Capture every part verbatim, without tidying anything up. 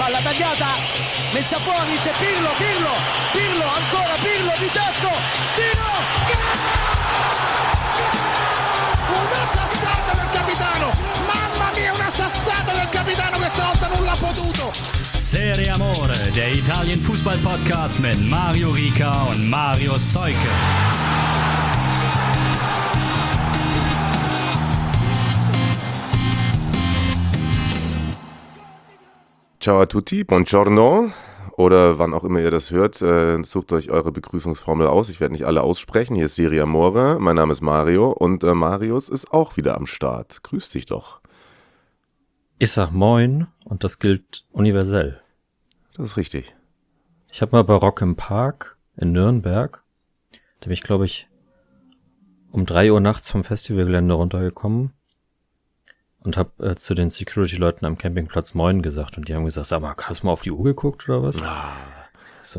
palla tagliata, messa fuori, c'è Pirlo, Pirlo, Pirlo, ancora Pirlo di tacco, tiro, una sassata del capitano, mamma mia, una sassata del capitano, questa volta non l'ha potuto. Serie Amore, der Italien-Fußball-Podcast mit Mario Rica und Mario Seuke. Ciao a tutti, buongiorno oder wann auch immer ihr das hört, äh, sucht euch eure Begrüßungsformel aus. Ich werde nicht alle aussprechen. Hier ist Serie Amore, mein Name ist Mario und äh, Marius ist auch wieder am Start. Grüß dich doch. Ich sag Moin und das gilt universell. Das ist richtig. Ich habe mal bei Rock im Park in Nürnberg, da bin ich glaube ich um drei Uhr nachts vom Festivalgelände runtergekommen und habe äh, zu den Security-Leuten am Campingplatz Moin gesagt und die haben gesagt, sag mal, hast du mal auf die Uhr geguckt oder was? Ah. So,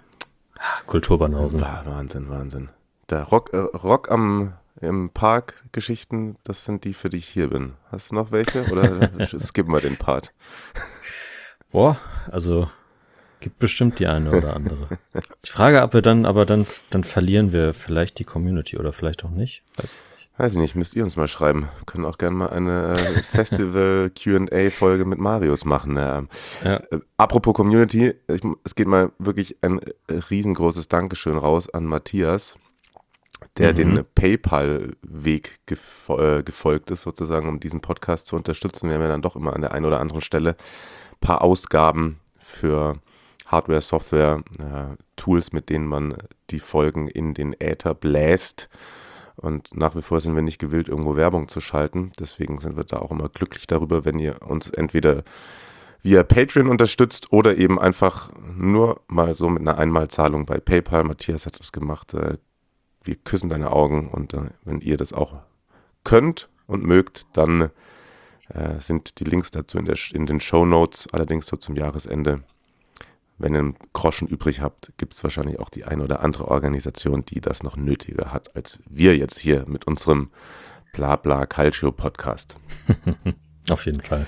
ah, Kulturbanausen. Wahnsinn, Wahnsinn. Der Rock, äh, Rock am im Park Geschichten, das sind die, für die ich hier bin. Hast du noch welche oder skippen wir den Part? Boah, also gibt bestimmt die eine oder andere. Die Frage, ob wir dann, aber dann, dann verlieren wir vielleicht die Community oder vielleicht auch nicht. Weiß es nicht. Weiß ich nicht, müsst ihr uns mal schreiben. Wir können auch gerne mal eine äh, Festival-Q and A-Folge mit Marius machen. Ja. Ja. Äh, apropos Community, ich, es geht mal wirklich ein äh, riesengroßes Dankeschön raus an Matthias, der mhm. den PayPal-Weg gefo- äh, gefolgt ist, sozusagen, um diesen Podcast zu unterstützen. Wir haben ja dann doch immer an der einen oder anderen Stelle ein paar Ausgaben für Hardware, Software, äh, Tools, mit denen man die Folgen in den Äther bläst. Und nach wie vor sind wir nicht gewillt, irgendwo Werbung zu schalten. Deswegen sind wir da auch immer glücklich darüber, wenn ihr uns entweder via Patreon unterstützt oder eben einfach nur mal so mit einer Einmalzahlung bei PayPal. Matthias hat das gemacht. Äh, wir küssen deine Augen und äh, wenn ihr das auch könnt und mögt, dann äh, sind die Links dazu in, der, in den Shownotes. Allerdings so zum Jahresende. Wenn ihr einen Groschen übrig habt, gibt es wahrscheinlich auch die eine oder andere Organisation, die das noch nötiger hat, als wir jetzt hier mit unserem Blabla Calcio Podcast. Auf jeden Fall.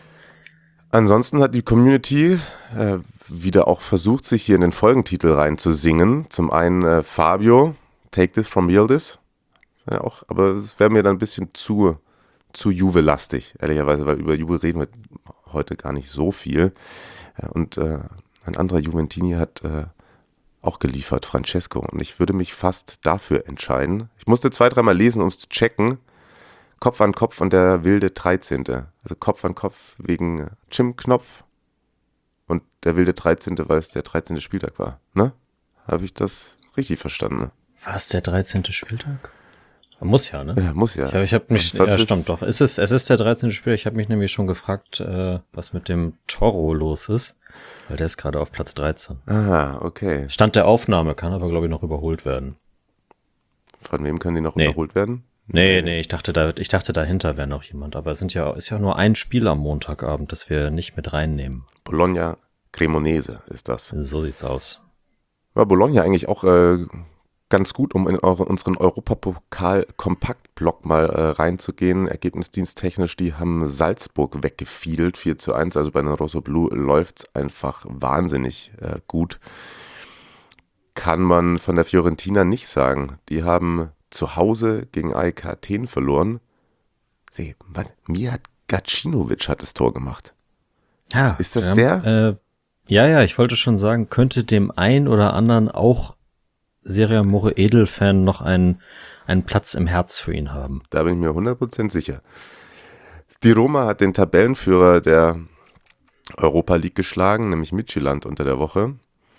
Ansonsten hat die Community äh, wieder auch versucht, sich hier in den Folgentitel reinzusingen. Zum einen äh, Fabio, Take This from Yildiz. Ja, auch, aber es wäre mir dann ein bisschen zu, zu Juve-lastig, ehrlicherweise, weil über Juve reden wir heute gar nicht so viel. Ja, und äh, ein anderer Juventini hat äh, auch geliefert, Francesco. Und ich würde mich fast dafür entscheiden. Ich musste zwei, dreimal lesen, um es zu checken. Kopf an Kopf und der wilde dreizehnte. Also Kopf an Kopf wegen Jim-Knopf. Und der wilde dreizehnte, weil es der dreizehnte Spieltag war. Ne? Habe ich das richtig verstanden? War es der dreizehnte Spieltag? Muss ja, ne? Ja, muss ja. Ich habe ich hab mich, ja, stimmt doch. Es ist, es ist der dreizehnte Spieltag. Ich habe mich nämlich schon gefragt, äh, was mit dem Toro los ist. Weil der ist gerade auf Platz dreizehn. Ah, okay. Stand der Aufnahme, kann aber, glaube ich, noch überholt werden. Von wem können die noch Nee. überholt werden? Nee, nee, ich dachte, da, ich dachte, dahinter wäre noch jemand. Aber es sind ja, ist ja nur ein Spiel am Montagabend, das wir nicht mit reinnehmen. Bologna Cremonese ist das. So sieht's aus. War Bologna eigentlich auch äh, ganz gut, um in eure, unseren Europapokal-Kompaktblock mal äh, reinzugehen. Ergebnisdiensttechnisch, die haben Salzburg weggefiedelt, vier zu eins. Also bei den Rossoblu läuft es einfach wahnsinnig äh, gut. Kann man von der Fiorentina nicht sagen. Die haben zu Hause gegen A E K Athen verloren. Seh, man, Mijat Gacinovic hat das Tor gemacht. Ja. Ist das ja, der? Äh, ja, ja, ich wollte schon sagen, könnte dem einen oder anderen auch Serie Amore Edelfan noch einen, einen Platz im Herz für ihn haben. Da bin ich mir hundert Prozent sicher. Die Roma hat den Tabellenführer der Europa League geschlagen, nämlich Midtjylland unter der Woche.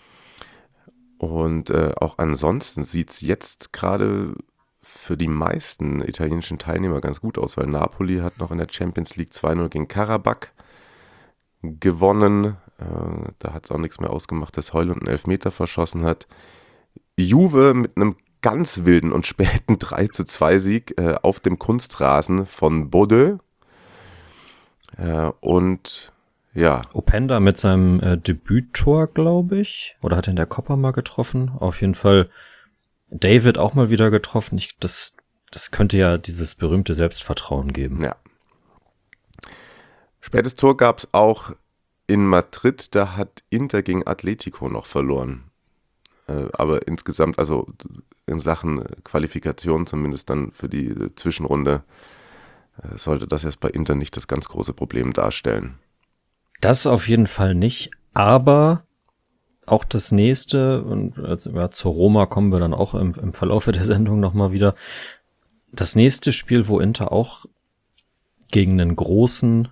Und äh, auch ansonsten sieht es jetzt gerade für die meisten italienischen Teilnehmer ganz gut aus, weil Napoli hat noch in der Champions League zwei null gegen Karabakh gewonnen. Äh, da hat es auch nichts mehr ausgemacht, dass Heuland einen Elfmeter verschossen hat. Juve mit einem ganz wilden und späten drei zu zwei Sieg äh, auf dem Kunstrasen von Bordeaux. Äh, und ja. Openda mit seinem äh, Debüttor, glaube ich. Oder hat er in der Coppa mal getroffen? Auf jeden Fall David auch mal wieder getroffen. Ich, das, das könnte ja dieses berühmte Selbstvertrauen geben. Ja. Spätes Tor gab es auch in Madrid, da hat Inter gegen Atletico noch verloren. Äh, aber insgesamt, also in Sachen Qualifikation zumindest dann für die Zwischenrunde, äh, sollte das jetzt bei Inter nicht das ganz große Problem darstellen. Das auf jeden Fall nicht, aber auch das nächste, und ja, zur Roma kommen wir dann auch im, im Verlaufe der Sendung nochmal wieder, das nächste Spiel, wo Inter auch gegen einen großen,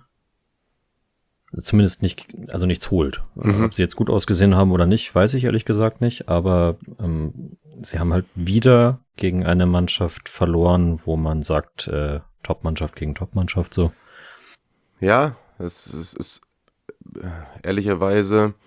zumindest nicht, also nichts holt. Mhm. Ob sie jetzt gut ausgesehen haben oder nicht, weiß ich ehrlich gesagt nicht, aber ähm, sie haben halt wieder gegen eine Mannschaft verloren, wo man sagt, äh, Top-Mannschaft gegen Top-Mannschaft so. Ja, es, es ist ehrlicherweise,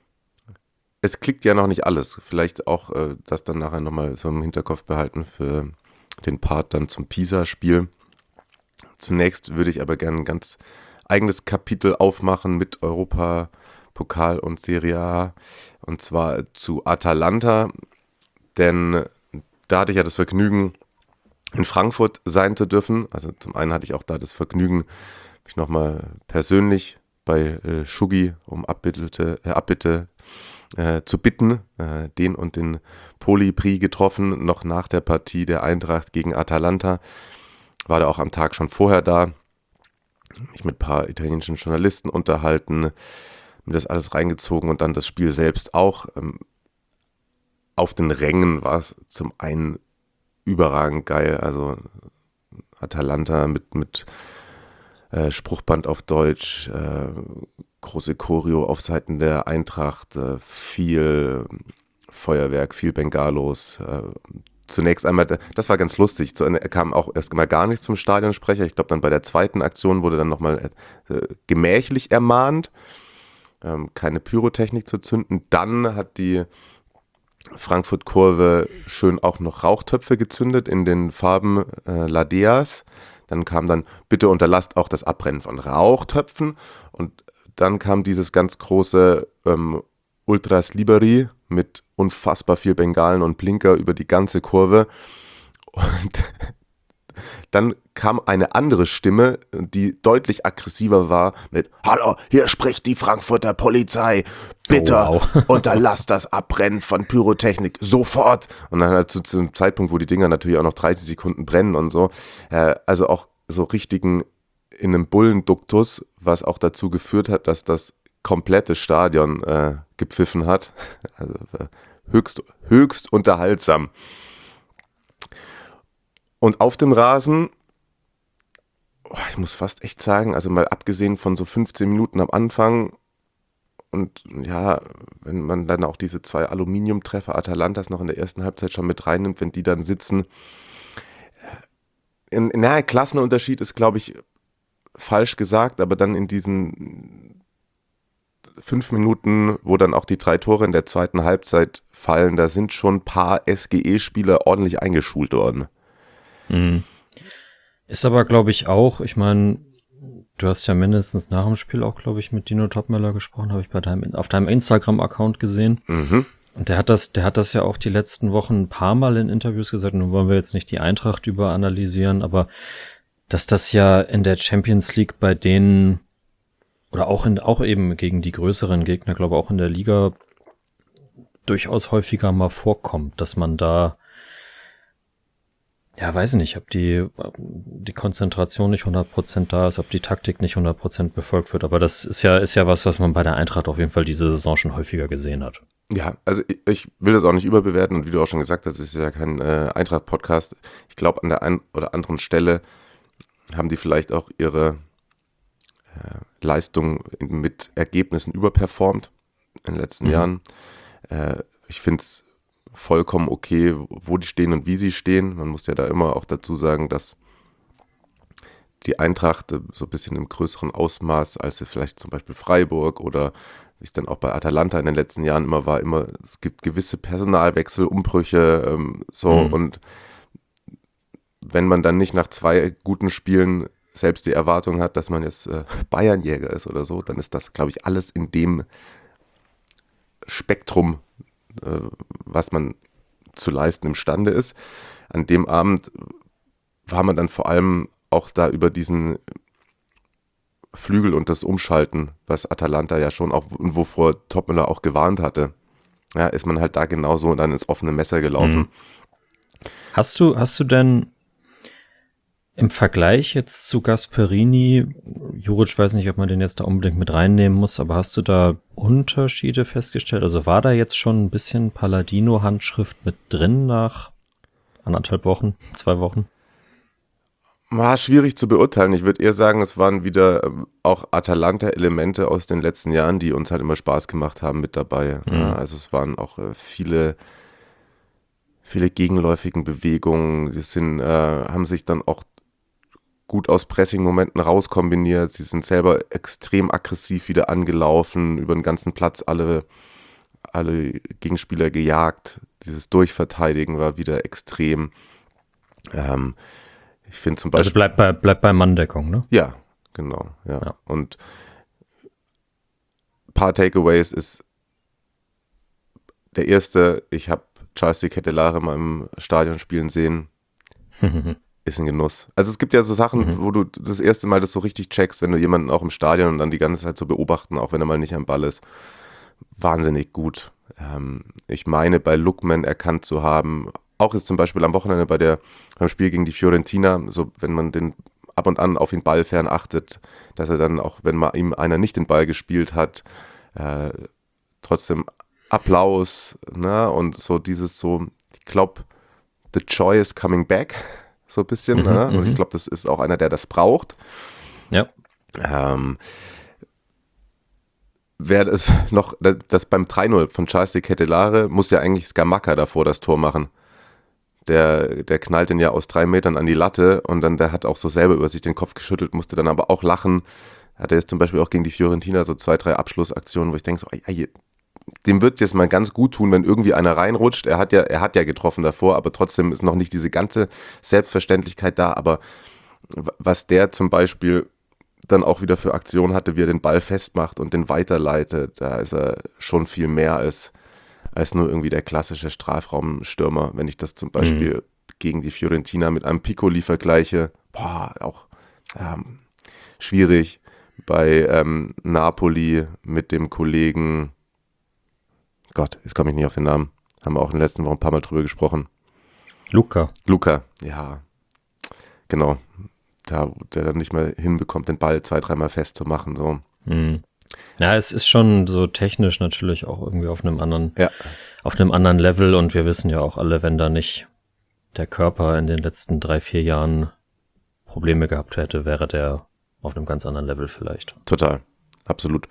es klickt ja noch nicht alles. Vielleicht auch äh, das dann nachher nochmal so im Hinterkopf behalten für den Part dann zum Pisa-Spiel. Zunächst würde ich aber gerne ein ganz eigenes Kapitel aufmachen mit Europa, Pokal und Serie A, und zwar zu Atalanta, denn da hatte ich ja das Vergnügen, in Frankfurt sein zu dürfen. Also zum einen hatte ich auch da das Vergnügen, mich nochmal persönlich bei äh, Schugi um Abbitte, äh, Abbitte äh, zu bitten, äh, den und den Poli-Prix getroffen, noch nach der Partie der Eintracht gegen Atalanta. War da auch am Tag schon vorher da, mich mit ein paar italienischen Journalisten unterhalten, mir das alles reingezogen und dann das Spiel selbst auch. Ähm, auf den Rängen war es zum einen überragend geil, also Atalanta mit, mit äh, Spruchband auf Deutsch, äh, große Choreo auf Seiten der Eintracht, äh, viel Feuerwerk, viel Bengalos. Äh, zunächst einmal, das war ganz lustig, zu, kam auch erst mal gar nichts vom Stadionsprecher. Ich glaube, dann bei der zweiten Aktion wurde dann nochmal äh, gemächlich ermahnt, ähm, keine Pyrotechnik zu zünden. Dann hat die Frankfurt-Kurve schön auch noch Rauchtöpfe gezündet in den Farben äh, Ladeas. Dann kam dann, bitte unterlasst auch das Abbrennen von Rauchtöpfen. Und dann kam dieses ganz große ähm, Ultras Liberi mit unfassbar viel Bengalen und Blinker über die ganze Kurve. Und dann kam eine andere Stimme, die deutlich aggressiver war, mit Hallo, hier spricht die Frankfurter Polizei. Bitte Oh, wow. unterlasst das Abbrennen von Pyrotechnik sofort. Und dann halt zu, zu einem Zeitpunkt, wo die Dinger natürlich auch noch dreißig Sekunden brennen und so. Äh, also auch so richtigen in einem Bullenduktus, was auch dazu geführt hat, dass das komplette Stadion äh, gepfiffen hat. Also äh, höchst, höchst unterhaltsam. Und auf dem Rasen, oh, ich muss fast echt sagen, also mal abgesehen von so fünfzehn Minuten am Anfang und ja, wenn man dann auch diese zwei Aluminiumtreffer Atalantas noch in der ersten Halbzeit schon mit reinnimmt, wenn die dann sitzen. In, in, na, Klassenunterschied ist, glaube ich, falsch gesagt, aber dann in diesen fünf Minuten, wo dann auch die drei Tore in der zweiten Halbzeit fallen, da sind schon ein paar S G E-Spieler ordentlich eingeschult worden. Mhm. Ist aber, glaube ich, auch, ich meine, du hast ja mindestens nach dem Spiel auch, glaube ich, mit Dino Topmöller gesprochen, habe ich bei deinem, auf deinem Instagram-Account gesehen. Mhm. Und der hat das, der hat das ja auch die letzten Wochen ein paar Mal in Interviews gesagt, nun wollen wir jetzt nicht die Eintracht überanalysieren, aber dass das ja in der Champions League bei denen oder auch in, auch eben gegen die größeren Gegner, glaube ich, auch in der Liga durchaus häufiger mal vorkommt, dass man da, ja, weiß nicht, ob die, die Konzentration nicht hundert Prozent da ist, ob die Taktik nicht hundert Prozent befolgt wird, aber das ist ja, ist ja was, was man bei der Eintracht auf jeden Fall diese Saison schon häufiger gesehen hat. Ja, also ich, ich will das auch nicht überbewerten und wie du auch schon gesagt hast, es ist ja kein äh, Eintracht-Podcast. Ich glaube, an der einen oder anderen Stelle haben die vielleicht auch ihre äh, Leistung mit Ergebnissen überperformt in den letzten Mhm. Jahren. Äh, ich finde es vollkommen okay, wo die stehen und wie sie stehen. Man muss ja da immer auch dazu sagen, dass die Eintracht so ein bisschen im größeren Ausmaß, als sie vielleicht zum Beispiel Freiburg oder wie es dann auch bei Atalanta in den letzten Jahren immer war, immer, es gibt gewisse Personalwechsel, Umbrüche, ähm, so Mhm. und wenn man dann nicht nach zwei guten Spielen selbst die Erwartung hat, dass man jetzt äh, Bayernjäger ist oder so, dann ist das, glaube ich, alles in dem Spektrum, äh, was man zu leisten imstande ist. An dem Abend war man dann vor allem auch da über diesen Flügel und das Umschalten, was Atalanta ja schon auch, wovor Topmüller auch gewarnt hatte, ja, ist man halt da genauso dann ins offene Messer gelaufen. Mhm. Hast du, hast du denn im Vergleich jetzt zu Gasperini, Juric, weiß nicht, ob man den jetzt da unbedingt mit reinnehmen muss, aber hast du da Unterschiede festgestellt? Also war da jetzt schon ein bisschen Palladino-Handschrift mit drin nach anderthalb Wochen, zwei Wochen? War schwierig zu beurteilen. Ich würde eher sagen, es waren wieder auch Atalanta-Elemente aus den letzten Jahren, die uns halt immer Spaß gemacht haben mit dabei. Mhm. Ja, also es waren auch äh, viele, viele gegenläufigen Bewegungen. Die sind, äh, haben sich dann auch gut aus Pressing-Momenten rauskombiniert. Sie sind selber extrem aggressiv wieder angelaufen, über den ganzen Platz alle, alle Gegenspieler gejagt. Dieses Durchverteidigen war wieder extrem. Ähm, Ich finde zum Beispiel. Also bleibt bei, bleibt bei Manndeckung, ne? Ja, genau. Ja. Ja. Und ein paar Takeaways ist der erste, ich habe Charles de Ketelaere mal im Stadion spielen sehen. Ist ein Genuss. Also es gibt ja so Sachen, mhm. wo du das erste Mal das so richtig checkst, wenn du jemanden auch im Stadion und dann die ganze Zeit so beobachten, auch wenn er mal nicht am Ball ist. Wahnsinnig gut. Ähm, ich meine, bei Lookman erkannt zu haben, auch ist zum Beispiel am Wochenende bei der, beim Spiel gegen die Fiorentina, so wenn man den ab und an auf den Ball fern achtet, dass er dann auch, wenn mal ihm einer nicht den Ball gespielt hat, äh, trotzdem Applaus, ne? Und so dieses so, ich glaube, the joy is coming back, so ein bisschen, mhm, ne? Und ich glaube, das ist auch einer, der das braucht. Ja. Ähm, Wäre es noch, das beim drei null von Charles de Ketelaere muss ja eigentlich Scamacca davor das Tor machen. Der, der knallt den ja aus drei Metern an die Latte und dann der hat auch so selber über sich den Kopf geschüttelt, musste dann aber auch lachen. Hat er jetzt zum Beispiel auch gegen die Fiorentina so zwei, drei Abschlussaktionen, wo ich denke so, ey, ey, dem wird es jetzt mal ganz gut tun, wenn irgendwie einer reinrutscht. Er hat ja, er hat ja getroffen davor, aber trotzdem ist noch nicht diese ganze Selbstverständlichkeit da. Aber was der zum Beispiel dann auch wieder für Aktionen hatte, wie er den Ball festmacht und den weiterleitet, da ist er schon viel mehr als als nur irgendwie der klassische Strafraumstürmer. Wenn ich das zum Beispiel mhm. gegen die Fiorentina mit einem Piccoli vergleiche, boah, auch ähm, schwierig. Bei ähm, Napoli mit dem Kollegen, Gott, jetzt komme ich nicht auf den Namen, haben wir auch in den letzten Wochen ein paar Mal drüber gesprochen. Luca. Luca, ja, genau. Da, der dann nicht mehr hinbekommt, den Ball zwei, dreimal festzumachen, so. Mhm. Ja, es ist schon so technisch natürlich auch irgendwie auf einem anderen, ja. auf einem anderen Level und wir wissen ja auch alle, wenn da nicht der Körper in den letzten drei, vier Jahren Probleme gehabt hätte, wäre der auf einem ganz anderen Level vielleicht. Total, absolut.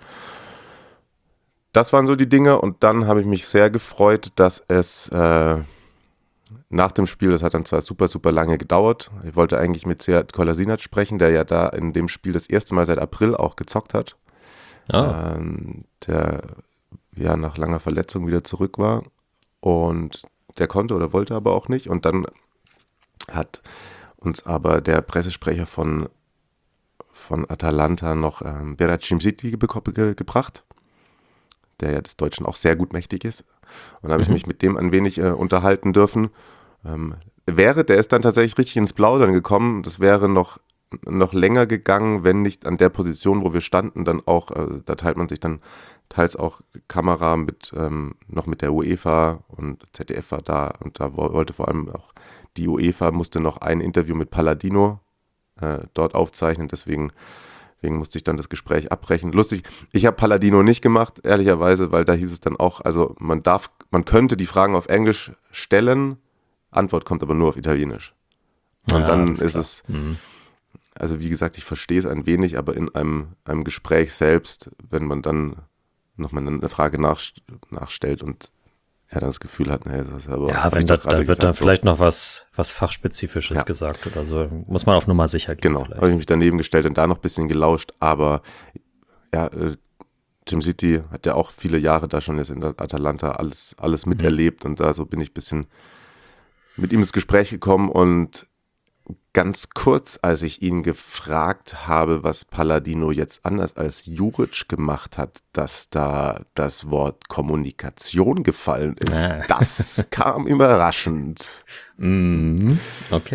Das waren so die Dinge und dann habe ich mich sehr gefreut, dass es äh, nach dem Spiel, das hat dann zwar super, super lange gedauert, ich wollte eigentlich mit Sead Kolasinac sprechen, der ja da in dem Spiel das erste Mal seit April auch gezockt hat. Ah. Ähm, der ja nach langer Verletzung wieder zurück war und der konnte oder wollte aber auch nicht und dann hat uns aber der Pressesprecher von, von Atalanta noch ähm, Berat Cimsiti ge- ge- gebracht, der ja des Deutschen auch sehr gut mächtig ist und da habe ich mich mit dem ein wenig äh, unterhalten dürfen. Ähm, wäre, der ist dann tatsächlich richtig ins Plaudern gekommen, das wäre noch noch länger gegangen, wenn nicht an der Position, wo wir standen, dann auch, äh, da teilt man sich dann teils auch Kamera mit, ähm, noch mit der UEFA und Z D F war da und da wollte vor allem auch die UEFA, musste noch ein Interview mit Palladino äh, dort aufzeichnen, deswegen, deswegen musste ich dann das Gespräch abbrechen. Lustig, ich habe Palladino nicht gemacht, ehrlicherweise, weil da hieß es dann auch, also man darf, man könnte die Fragen auf Englisch stellen, Antwort kommt aber nur auf Italienisch. Und ja, dann ist, ist es mhm. Also wie gesagt, ich verstehe es ein wenig, aber in einem, einem Gespräch selbst, wenn man dann nochmal eine Frage nach, nachstellt und er dann das Gefühl hat, nee, das ist aber... Ja, wenn da, da wird gesagt, dann so. vielleicht noch was, was Fachspezifisches Ja. gesagt oder so. Muss man auf Nummer sicher gehen. Genau, habe ich mich daneben gestellt und da noch ein bisschen gelauscht, aber ja, äh, Cimsiti hat ja auch viele Jahre da schon jetzt in der Atalanta alles, alles miterlebt und da so bin ich ein bisschen mit ihm ins Gespräch gekommen und ganz kurz, als ich ihn gefragt habe, was Palladino jetzt anders als Juric gemacht hat, dass da das Wort Kommunikation gefallen ist, Ah. das kam überraschend. Mhm. Okay.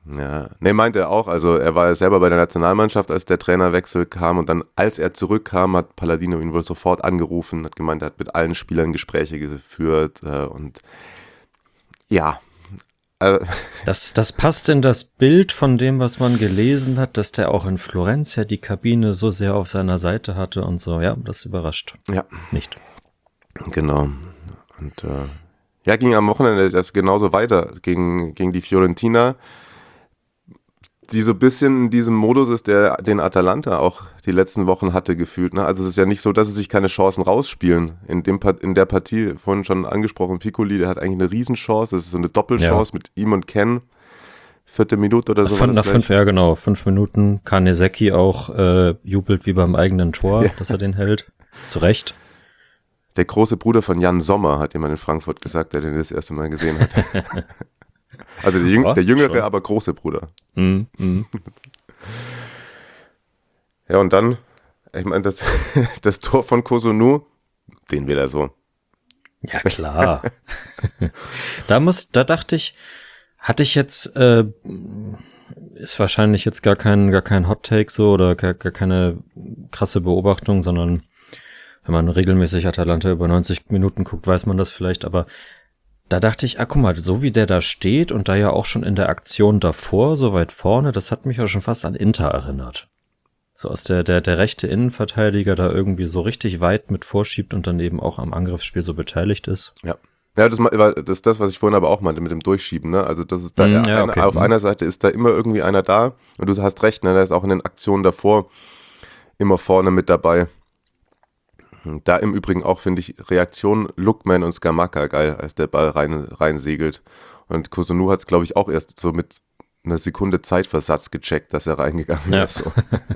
Ja, ne, meinte er auch, also er war ja selber bei der Nationalmannschaft, als der Trainerwechsel kam und dann, als er zurückkam, hat Palladino ihn wohl sofort angerufen, hat gemeint, er hat mit allen Spielern Gespräche geführt äh, und ja. Äh, Das, das passt in das Bild von dem, was man gelesen hat, dass der auch in Florenz ja die Kabine so sehr auf seiner Seite hatte und so, ja, das überrascht. Ja. Nicht. Genau. Und äh, ja, ging am Wochenende das genauso weiter gegen, gegen die Fiorentina, die so ein bisschen in diesem Modus ist, der den Atalanta auch die letzten Wochen hatte gefühlt. Ne? Also es ist ja nicht so, dass sie sich keine Chancen rausspielen. In, dem, in der Partie, vorhin schon angesprochen, Piccoli, der hat eigentlich eine Riesenchance. Das ist so eine Doppelchance ja. mit ihm und Ken. Vierte Minute oder so. Von, nach fünf, ja genau, fünf Minuten. Kanesecki auch äh, jubelt wie beim eigenen Tor, ja. dass er den hält. Zu Recht. Der große Bruder von Jan Sommer, hat jemand in Frankfurt gesagt, der den das erste Mal gesehen hat. Also der, Jüng- oh, der jüngere, schon. aber große Bruder. Mm, mm. Ja, und dann, ich meine, das, das Tor von Cotonou, den will er so. Ja, klar. da muss, da dachte ich, hatte ich jetzt, äh, ist wahrscheinlich jetzt gar kein, gar kein Hot Take so oder gar, gar keine krasse Beobachtung, sondern wenn man regelmäßig Atalanta über neunzig Minuten guckt, weiß man das vielleicht, aber da dachte ich, ah, guck mal, so wie der da steht und da ja auch schon in der Aktion davor, so weit vorne, das hat mich ja schon fast an Inter erinnert. So aus der, der, der rechte Innenverteidiger da irgendwie so richtig weit mit vorschiebt und dann eben auch am Angriffsspiel so beteiligt ist. Ja. Ja, das, das ist das, was ich vorhin aber auch meinte mit dem Durchschieben, ne? Also das ist da, mm, ja, eine, okay. auf einer Seite ist da immer irgendwie einer da und du hast recht, ne? Der ist auch in den Aktionen davor immer vorne mit dabei. Da im Übrigen auch, finde ich, Reaktion Lookman und Scamacca geil, als der Ball rein, rein segelt. Und Cotonou hat es, glaube ich, auch erst so mit einer Sekunde Zeitversatz gecheckt, dass er reingegangen ja. ist. So.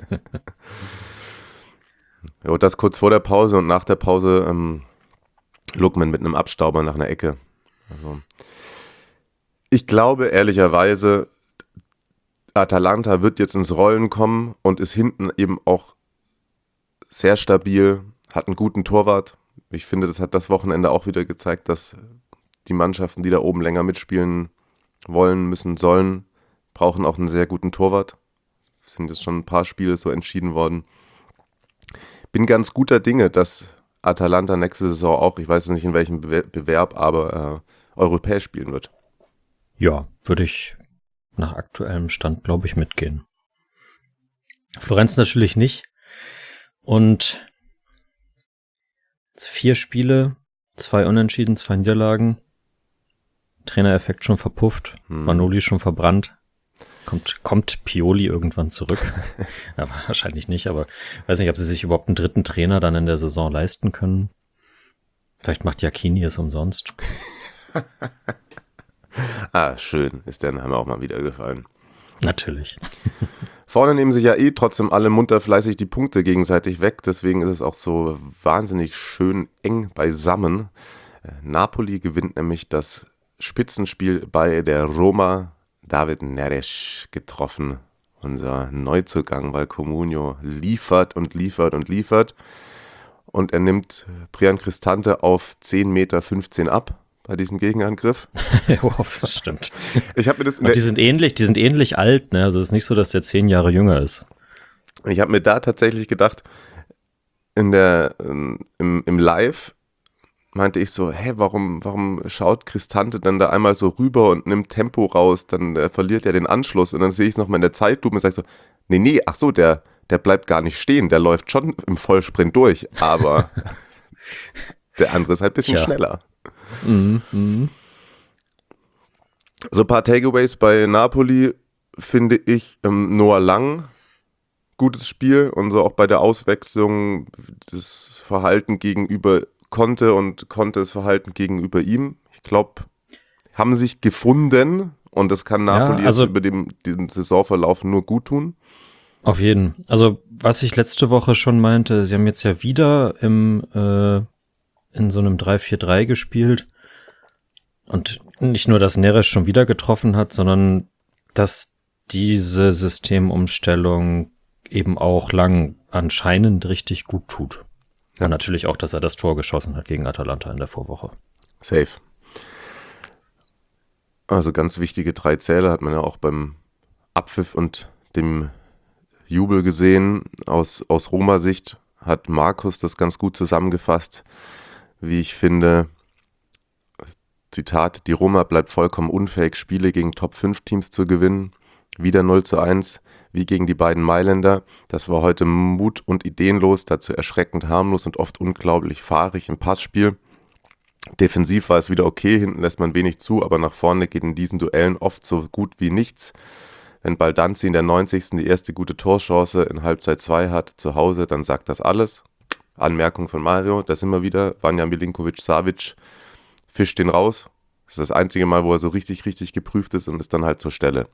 Ja, und das kurz vor der Pause und nach der Pause ähm, Lookman mit einem Abstauber nach einer Ecke. Also, ich glaube ehrlicherweise, Atalanta wird jetzt ins Rollen kommen und ist hinten eben auch sehr stabil. Hat einen guten Torwart. Ich finde, das hat das Wochenende auch wieder gezeigt, dass die Mannschaften, die da oben länger mitspielen wollen, müssen, sollen, brauchen auch einen sehr guten Torwart. Es sind jetzt schon ein paar Spiele so entschieden worden. Bin ganz guter Dinge, dass Atalanta nächste Saison auch, ich weiß nicht in welchem Bewerb, aber äh, europäisch spielen wird. Ja, würde ich nach aktuellem Stand, glaube ich, mitgehen. Florenz natürlich nicht. Und vier Spiele, zwei Unentschieden, zwei Niederlagen. Trainereffekt schon verpufft, hm. Vanoli schon verbrannt. Kommt, kommt Pioli irgendwann zurück? Ja, wahrscheinlich nicht, aber ich weiß nicht, ob sie sich überhaupt einen dritten Trainer dann in der Saison leisten können. Vielleicht macht Iachini es umsonst. Ah, schön. Ist der Name auch mal wieder gefallen. Natürlich. Vorne nehmen sich ja eh trotzdem alle munter fleißig die Punkte gegenseitig weg. Deswegen ist es auch so wahnsinnig schön eng beisammen. Napoli gewinnt nämlich das Spitzenspiel bei der Roma. David Neres getroffen. Unser Neuzugang bei Comunio liefert und liefert und liefert. Und er nimmt Brian Cristante auf zehn Meter fünfzehn ab bei diesem Gegenangriff. Wow, das stimmt. Ich habe mir das in und die sind ähnlich, die sind ähnlich alt, ne? Also es ist nicht so, dass der zehn Jahre jünger ist. Ich habe mir da tatsächlich gedacht, in der ähm, im, im Live meinte ich so, hä, warum, warum schaut Cristante dann da einmal so rüber und nimmt Tempo raus, dann äh, verliert er den Anschluss und dann sehe ich es nochmal in der Zeitlupe und sage so, nee, nee, ach so, der, der bleibt gar nicht stehen, der läuft schon im Vollsprint durch, aber der andere ist halt ein bisschen Tja. schneller. Mhm, mhm. So ein paar Takeaways bei Napoli finde ich, ähm, Noah Lang, gutes Spiel und so auch bei der Auswechslung das Verhalten gegenüber Conte und Contes Verhalten gegenüber ihm. Ich glaube, haben sich gefunden und das kann Napoli ja, also, jetzt über dem, diesen Saisonverlauf nur gut tun. Auf jeden. Also was ich letzte Woche schon meinte, sie haben jetzt ja wieder im äh, in so einem drei vier drei gespielt und nicht nur, dass Neres schon wieder getroffen hat, sondern dass diese Systemumstellung eben auch Lang anscheinend richtig gut tut. Ja. Und natürlich auch, dass er das Tor geschossen hat gegen Atalanta in der Vorwoche. Safe. Also ganz wichtige drei Zähler hat man ja auch beim Abpfiff und dem Jubel gesehen. Aus, aus Roma-Sicht hat Markus das ganz gut zusammengefasst, wie ich finde. Zitat: Die Roma bleibt vollkommen unfähig, Spiele gegen Top fünf Teams zu gewinnen. Wieder null zu eins, wie gegen die beiden Mailänder. Das war heute mut- und ideenlos, dazu erschreckend harmlos und oft unglaublich fahrig im Passspiel. Defensiv war es wieder okay, hinten lässt man wenig zu, aber nach vorne geht in diesen Duellen oft so gut wie nichts. Wenn Baldanzi in der neunzigsten die erste gute Torchance in Halbzeit zwei hat zu Hause, dann sagt das alles. Anmerkung von Mario, da sind wir wieder. Vanja Milinkovic-Savic fischt den raus. Das ist das einzige Mal, wo er so richtig, richtig geprüft ist und ist dann halt zur Stelle.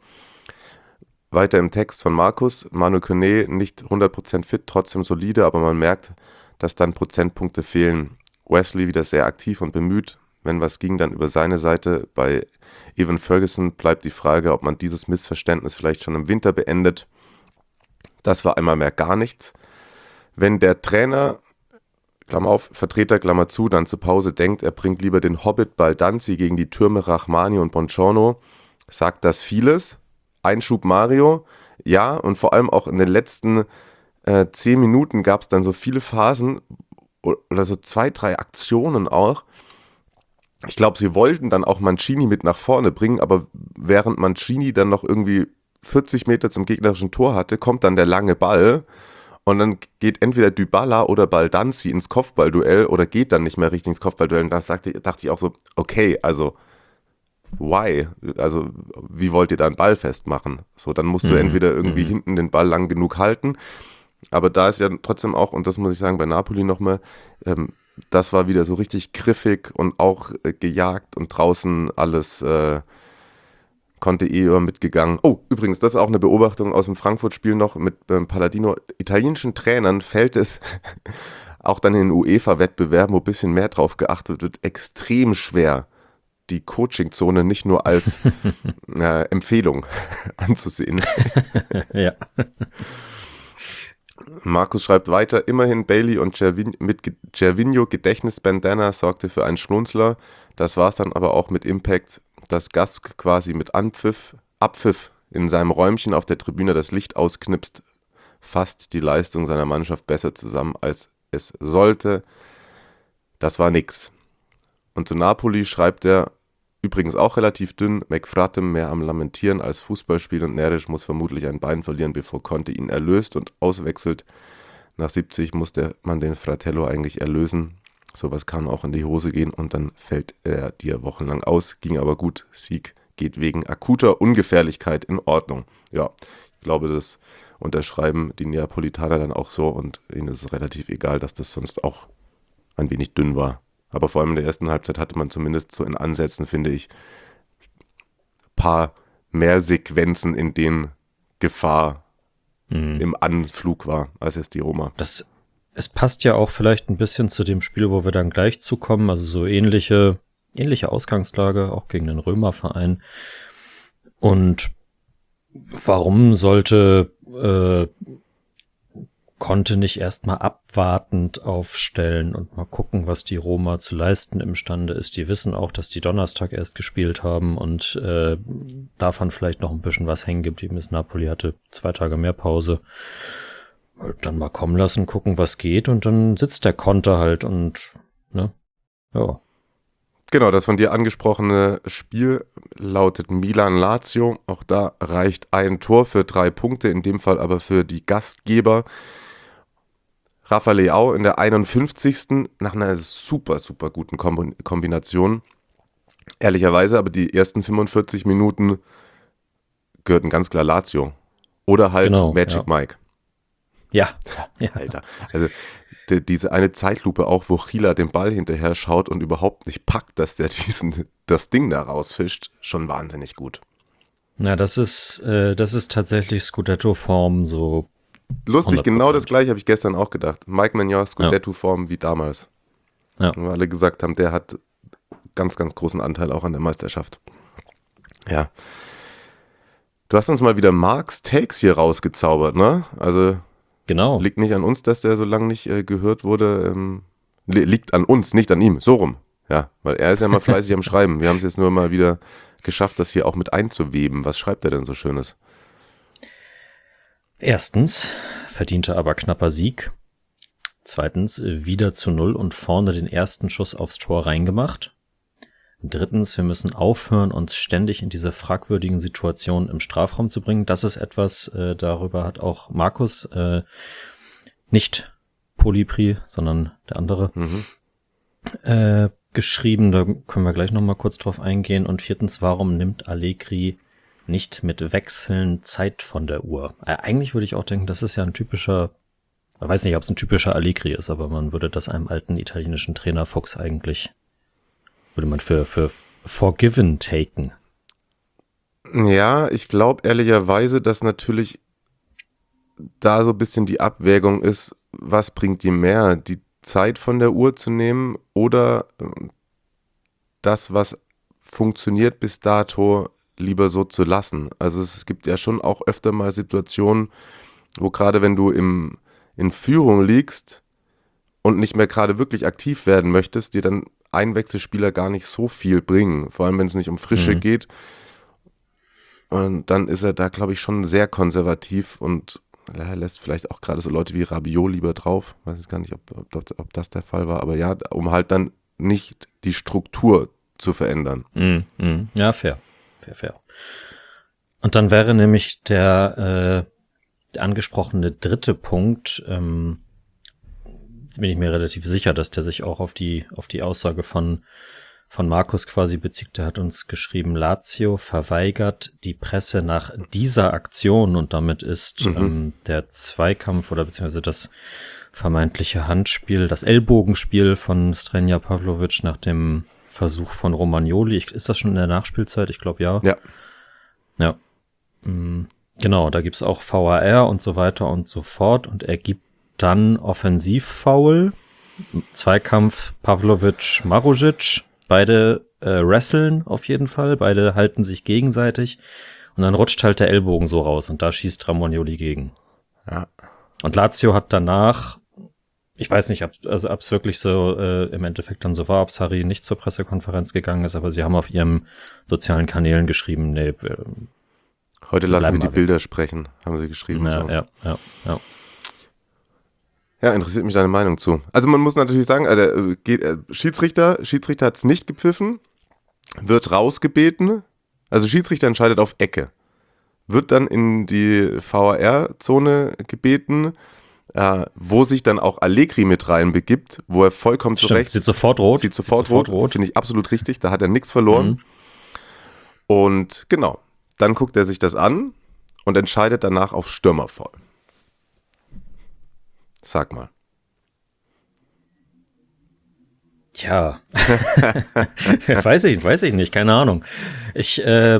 Weiter im Text von Markus: Manu Koné nicht hundert Prozent fit, trotzdem solide, aber man merkt, dass dann Prozentpunkte fehlen. Wesley wieder sehr aktiv und bemüht. Wenn was ging, dann über seine Seite. Bei Evan Ferguson bleibt die Frage, ob man dieses Missverständnis vielleicht schon im Winter beendet. Das war einmal mehr gar nichts. Wenn der Trainer, Klammer auf, Vertreter, Klammer zu, dann zur Pause denkt, er bringt lieber den Hobbit Baldanzi gegen die Türme Rachmani und Bongiorno, sagt das vieles. Einschub Mario, ja, und vor allem auch in den letzten äh, zehn Minuten gab es dann so viele Phasen oder so zwei, drei Aktionen auch. Ich glaube, sie wollten dann auch Mancini mit nach vorne bringen, aber während Mancini dann noch irgendwie vierzig Meter zum gegnerischen Tor hatte, kommt dann der lange Ball und dann geht entweder Dybala oder Baldanzi ins Kopfballduell oder geht dann nicht mehr richtig ins Kopfballduell. Und da sagte, dachte ich auch so, okay, also why? Also wie wollt ihr da einen Ball festmachen? So, dann musst du mhm. entweder irgendwie mhm. hinten den Ball lang genug halten. Aber da ist ja trotzdem auch, und das muss ich sagen, bei Napoli nochmal, ähm, das war wieder so richtig griffig und auch äh, gejagt und draußen alles äh, konnte eh über mitgegangen. Oh, übrigens, das ist auch eine Beobachtung aus dem Frankfurt-Spiel noch mit ähm, Palladino. Italienischen Trainern fällt es auch dann in den UEFA-Wettbewerben, wo ein bisschen mehr drauf geachtet wird, extrem schwer, die Coaching-Zone nicht nur als äh, Empfehlung anzusehen. Ja. Markus schreibt weiter: Immerhin Bailey und Gervin- mit Ge- Gervinho Gedächtnisbandana sorgte für einen Schlunzler. Das war's dann aber auch mit Impact, dass Gask quasi mit Anpfiff, Abpfiff in seinem Räumchen auf der Tribüne das Licht ausknipst, fasst die Leistung seiner Mannschaft besser zusammen, als es sollte. Das war nix. Und zu Napoli schreibt er, übrigens auch relativ dünn, McFratem mehr am Lamentieren als Fußballspiel und Nerisch muss vermutlich ein Bein verlieren, bevor Conte ihn erlöst und auswechselt. Nach siebzig musste man den Fratello eigentlich erlösen. Sowas kann auch in die Hose gehen und dann fällt er dir wochenlang aus. Ging aber gut. Sieg geht wegen akuter Ungefährlichkeit in Ordnung. Ja, ich glaube, das unterschreiben die Neapolitaner dann auch so und ihnen ist es relativ egal, dass das sonst auch ein wenig dünn war. Aber vor allem in der ersten Halbzeit hatte man zumindest so in Ansätzen, finde ich, ein paar mehr Sequenzen, in denen Gefahr mhm. im Anflug war, als es die Roma. Das, es passt ja auch vielleicht ein bisschen zu dem Spiel, wo wir dann gleich zukommen, also so ähnliche, ähnliche Ausgangslage, auch gegen den Römerverein. Und warum sollte äh, Conte nicht erstmal abwartend aufstellen und mal gucken, was die Roma zu leisten imstande ist. Die wissen auch, dass die Donnerstag erst gespielt haben und äh, davon vielleicht noch ein bisschen was hängen geblieben ist. Napoli hatte zwei Tage mehr Pause. Dann mal kommen lassen, gucken, was geht und dann sitzt der Conte halt und, ne, ja. Genau, das von dir angesprochene Spiel lautet Milan-Lazio. Auch da reicht ein Tor für drei Punkte, in dem Fall aber für die Gastgeber. Rafa Leao in der einundfünfzigsten nach einer super, super guten Kombination. Ehrlicherweise, aber die ersten fünfundvierzig Minuten gehörten ganz klar Lazio. Oder halt genau, Magic ja. Mike. Ja. ja. Alter, also die, diese eine Zeitlupe auch, wo Chila den Ball hinterher schaut und überhaupt nicht packt, dass der diesen, das Ding da rausfischt, schon wahnsinnig gut. Na, das ist, äh, das ist tatsächlich Scudetto-Form, so lustig, hundert Prozent. Genau das gleiche habe ich gestern auch gedacht. Mike Maignan, Scudetto-Form ja. wie damals. Ja. Wo alle gesagt haben, der hat ganz, ganz großen Anteil auch an der Meisterschaft. Ja. Du hast uns mal wieder Marks Takes hier rausgezaubert, ne? Also genau. Liegt nicht an uns, dass der so lange nicht äh, gehört wurde. Ähm, li- liegt an uns, nicht an ihm. So rum. Ja, weil er ist ja mal fleißig am Schreiben. Wir haben es jetzt nur mal wieder geschafft, das hier auch mit einzuweben. Was schreibt er denn so Schönes? Erstens, verdienter aber knapper Sieg. Zweitens, wieder zu null und vorne den ersten Schuss aufs Tor reingemacht. Drittens, wir müssen aufhören, uns ständig in diese fragwürdigen Situationen im Strafraum zu bringen. Das ist etwas, äh, darüber hat auch Markus, äh, nicht Polypri, sondern der andere, Mhm. äh, geschrieben. Da können wir gleich nochmal kurz drauf eingehen. Und viertens, warum nimmt Allegri nicht mit Wechseln Zeit von der Uhr? Äh, eigentlich würde ich auch denken, das ist ja ein typischer, ich weiß nicht, ob es ein typischer Allegri ist, aber man würde das einem alten italienischen Trainer Fuchs eigentlich, würde man für, für forgiven taken. Ja, ich glaube ehrlicherweise, dass natürlich da so ein bisschen die Abwägung ist, was bringt dir mehr, die Zeit von der Uhr zu nehmen oder das, was funktioniert bis dato, lieber so zu lassen. Also es gibt ja schon auch öfter mal Situationen, wo gerade wenn du im, in Führung liegst und nicht mehr gerade wirklich aktiv werden möchtest, dir dann Einwechselspieler gar nicht so viel bringen, vor allem wenn es nicht um Frische Mhm. geht. Und dann ist er da, glaube ich, schon sehr konservativ und er lässt vielleicht auch gerade so Leute wie Rabiot lieber drauf. Weiß ich gar nicht, ob, ob, das, ob das der Fall war, aber ja, um halt dann nicht die Struktur zu verändern. Mhm. Mhm. Ja, fair. Fair, fair. Und dann wäre nämlich der, äh, der angesprochene dritte Punkt, ähm, jetzt bin ich mir relativ sicher, dass der sich auch auf die, auf die Aussage von, von Markus quasi bezieht. Der hat uns geschrieben, Lazio verweigert die Presse nach dieser Aktion und damit ist Mhm. ähm, der Zweikampf oder beziehungsweise das vermeintliche Handspiel, das Ellbogenspiel von Strenja Pavlovic nach dem Versuch von Romagnoli. Ich, ist das schon in der Nachspielzeit? Ich glaube, ja. Ja. Ja. Mm, Genau, da gibt's auch V A R und so weiter und so fort und er gibt dann Offensivfoul, Zweikampf Pavlovic, Marušić, beide äh, wresteln auf jeden Fall, beide halten sich gegenseitig und dann rutscht halt der Ellbogen so raus und da schießt Romagnoli gegen. Ja. Und Lazio hat danach, ich weiß nicht, ob also ob's wirklich so äh, im Endeffekt dann so war, ob Sarri nicht zur Pressekonferenz gegangen ist, aber sie haben auf ihren sozialen Kanälen geschrieben, nee, wir, Heute lassen Bleiben wir die wir weg. Bilder sprechen, haben sie geschrieben. ja, so. ja, ja, ja. Ja, interessiert mich deine Meinung zu. Also man muss natürlich sagen, äh, der, äh, geht, äh, Schiedsrichter, Schiedsrichter hat es nicht gepfiffen, wird rausgebeten, also Schiedsrichter entscheidet auf Ecke, wird dann in die V A R-Zone gebeten, äh, wo sich dann auch Allegri mit reinbegibt, wo er vollkommen Stimmt, zurecht sieht sofort rot. sieht sofort, rot, finde ich absolut richtig, da hat er nichts verloren. Mhm. Und genau, dann guckt er sich das an und entscheidet danach auf Stürmerfoul. Sag mal. Tja, weiß ich, weiß ich nicht, keine Ahnung. Ich, äh,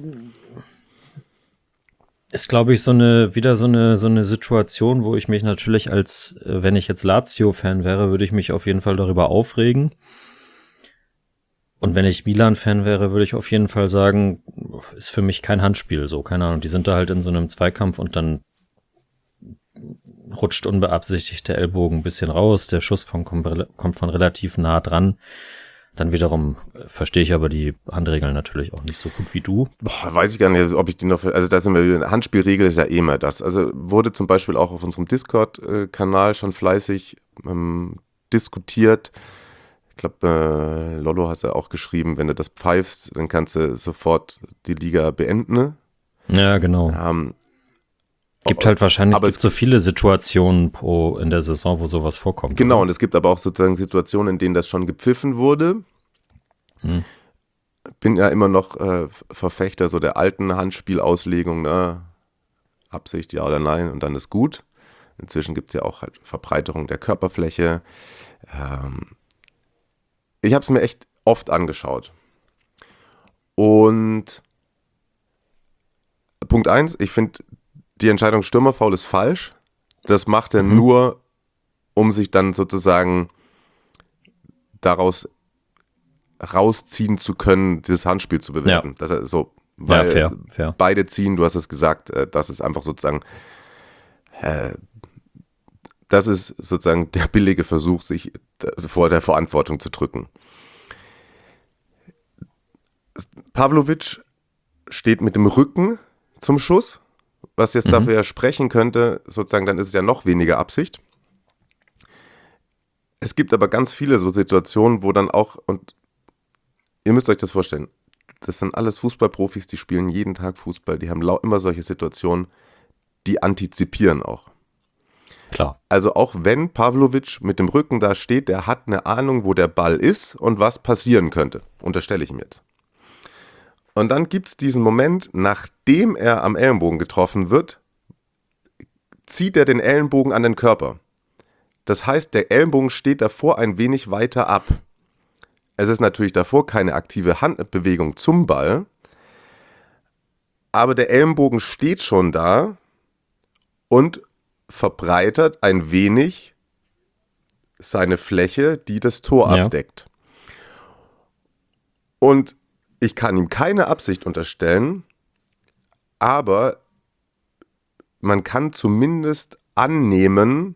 ist, glaube ich, so eine, wieder so eine, so eine Situation, wo ich mich natürlich als, äh, wenn ich jetzt Lazio-Fan wäre, würde ich mich auf jeden Fall darüber aufregen. Und wenn ich Milan-Fan wäre, würde ich auf jeden Fall sagen, ist für mich kein Handspiel, so, keine Ahnung. Die sind da halt in so einem Zweikampf und dann rutscht unbeabsichtigt der Ellbogen ein bisschen raus, der Schuss von, kommt von relativ nah dran. Dann wiederum verstehe ich aber die Handregeln natürlich auch nicht so gut wie du. Boah, weiß ich gar nicht, ob ich die noch, also da sind wir wieder, Handspielregel ist ja eh immer das. Also wurde zum Beispiel auch auf unserem Discord-Kanal schon fleißig ähm, diskutiert. Ich glaube, äh, Lollo hat ja auch geschrieben, wenn du das pfeifst, dann kannst du sofort die Liga beenden. Ja, genau. Ähm, Gibt halt wahrscheinlich aber gibt es- so viele Situationen pro in der Saison, wo sowas vorkommt. Genau, oder? und es gibt aber auch sozusagen Situationen, in denen das schon gepfiffen wurde. Hm. Bin ja immer noch äh, Verfechter so der alten Handspielauslegung, ne? Absicht, ja oder nein, und dann ist gut. Inzwischen gibt es ja auch halt Verbreiterung der Körperfläche. Ähm, ich habe es mir echt oft angeschaut. Und Punkt eins, ich finde, die Entscheidung Stürmerfoul ist falsch. Das macht er Mhm. nur, um sich dann sozusagen daraus rausziehen zu können, dieses Handspiel zu bewerten. Ja. Das ist so, Ja, weil fair, fair. beide ziehen, du hast es gesagt, äh, das ist einfach sozusagen, äh, das ist sozusagen der billige Versuch, sich äh, vor der Verantwortung zu drücken. Pavlovic steht mit dem Rücken zum Schuss, was jetzt Mhm. dafür ja sprechen könnte, sozusagen, dann ist es ja noch weniger Absicht. Es gibt aber ganz viele so Situationen, wo dann auch, und ihr müsst euch das vorstellen, das sind alles Fußballprofis, die spielen jeden Tag Fußball, die haben lau- immer solche Situationen, die antizipieren auch. Klar. Also auch wenn Pavlovic mit dem Rücken da steht, der hat eine Ahnung, wo der Ball ist und was passieren könnte, unterstelle ich ihm jetzt. Und dann gibt es diesen Moment, nachdem er am Ellenbogen getroffen wird, zieht er den Ellenbogen an den Körper. Das heißt, der Ellenbogen steht davor ein wenig weiter ab. Es ist natürlich davor keine aktive Handbewegung zum Ball, aber der Ellenbogen steht schon da und verbreitert ein wenig seine Fläche, die das Tor Ja. abdeckt. Und ich kann ihm keine Absicht unterstellen, aber man kann zumindest annehmen,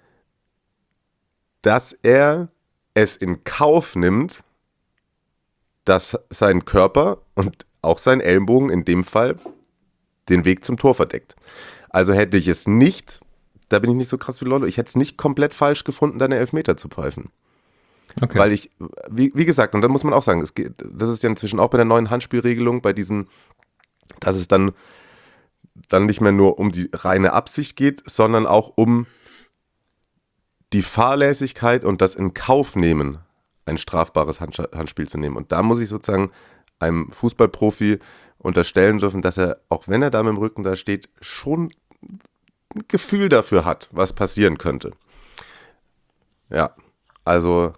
dass er es in Kauf nimmt, dass sein Körper und auch sein Ellenbogen in dem Fall den Weg zum Tor verdeckt. Also hätte ich es nicht, da bin ich nicht so krass wie Lollo, ich hätte es nicht komplett falsch gefunden, deine Elfmeter zu pfeifen. Okay. Weil ich, wie, wie gesagt, und dann muss man auch sagen, es geht, das ist ja inzwischen auch bei der neuen Handspielregelung, bei diesen, dass es dann, dann nicht mehr nur um die reine Absicht geht, sondern auch um die Fahrlässigkeit und das in Kauf nehmen, ein strafbares Handsch- Handspiel zu nehmen. Und da muss ich sozusagen einem Fußballprofi unterstellen dürfen, dass er, auch wenn er da mit dem Rücken da steht, schon ein Gefühl dafür hat, was passieren könnte. Ja, also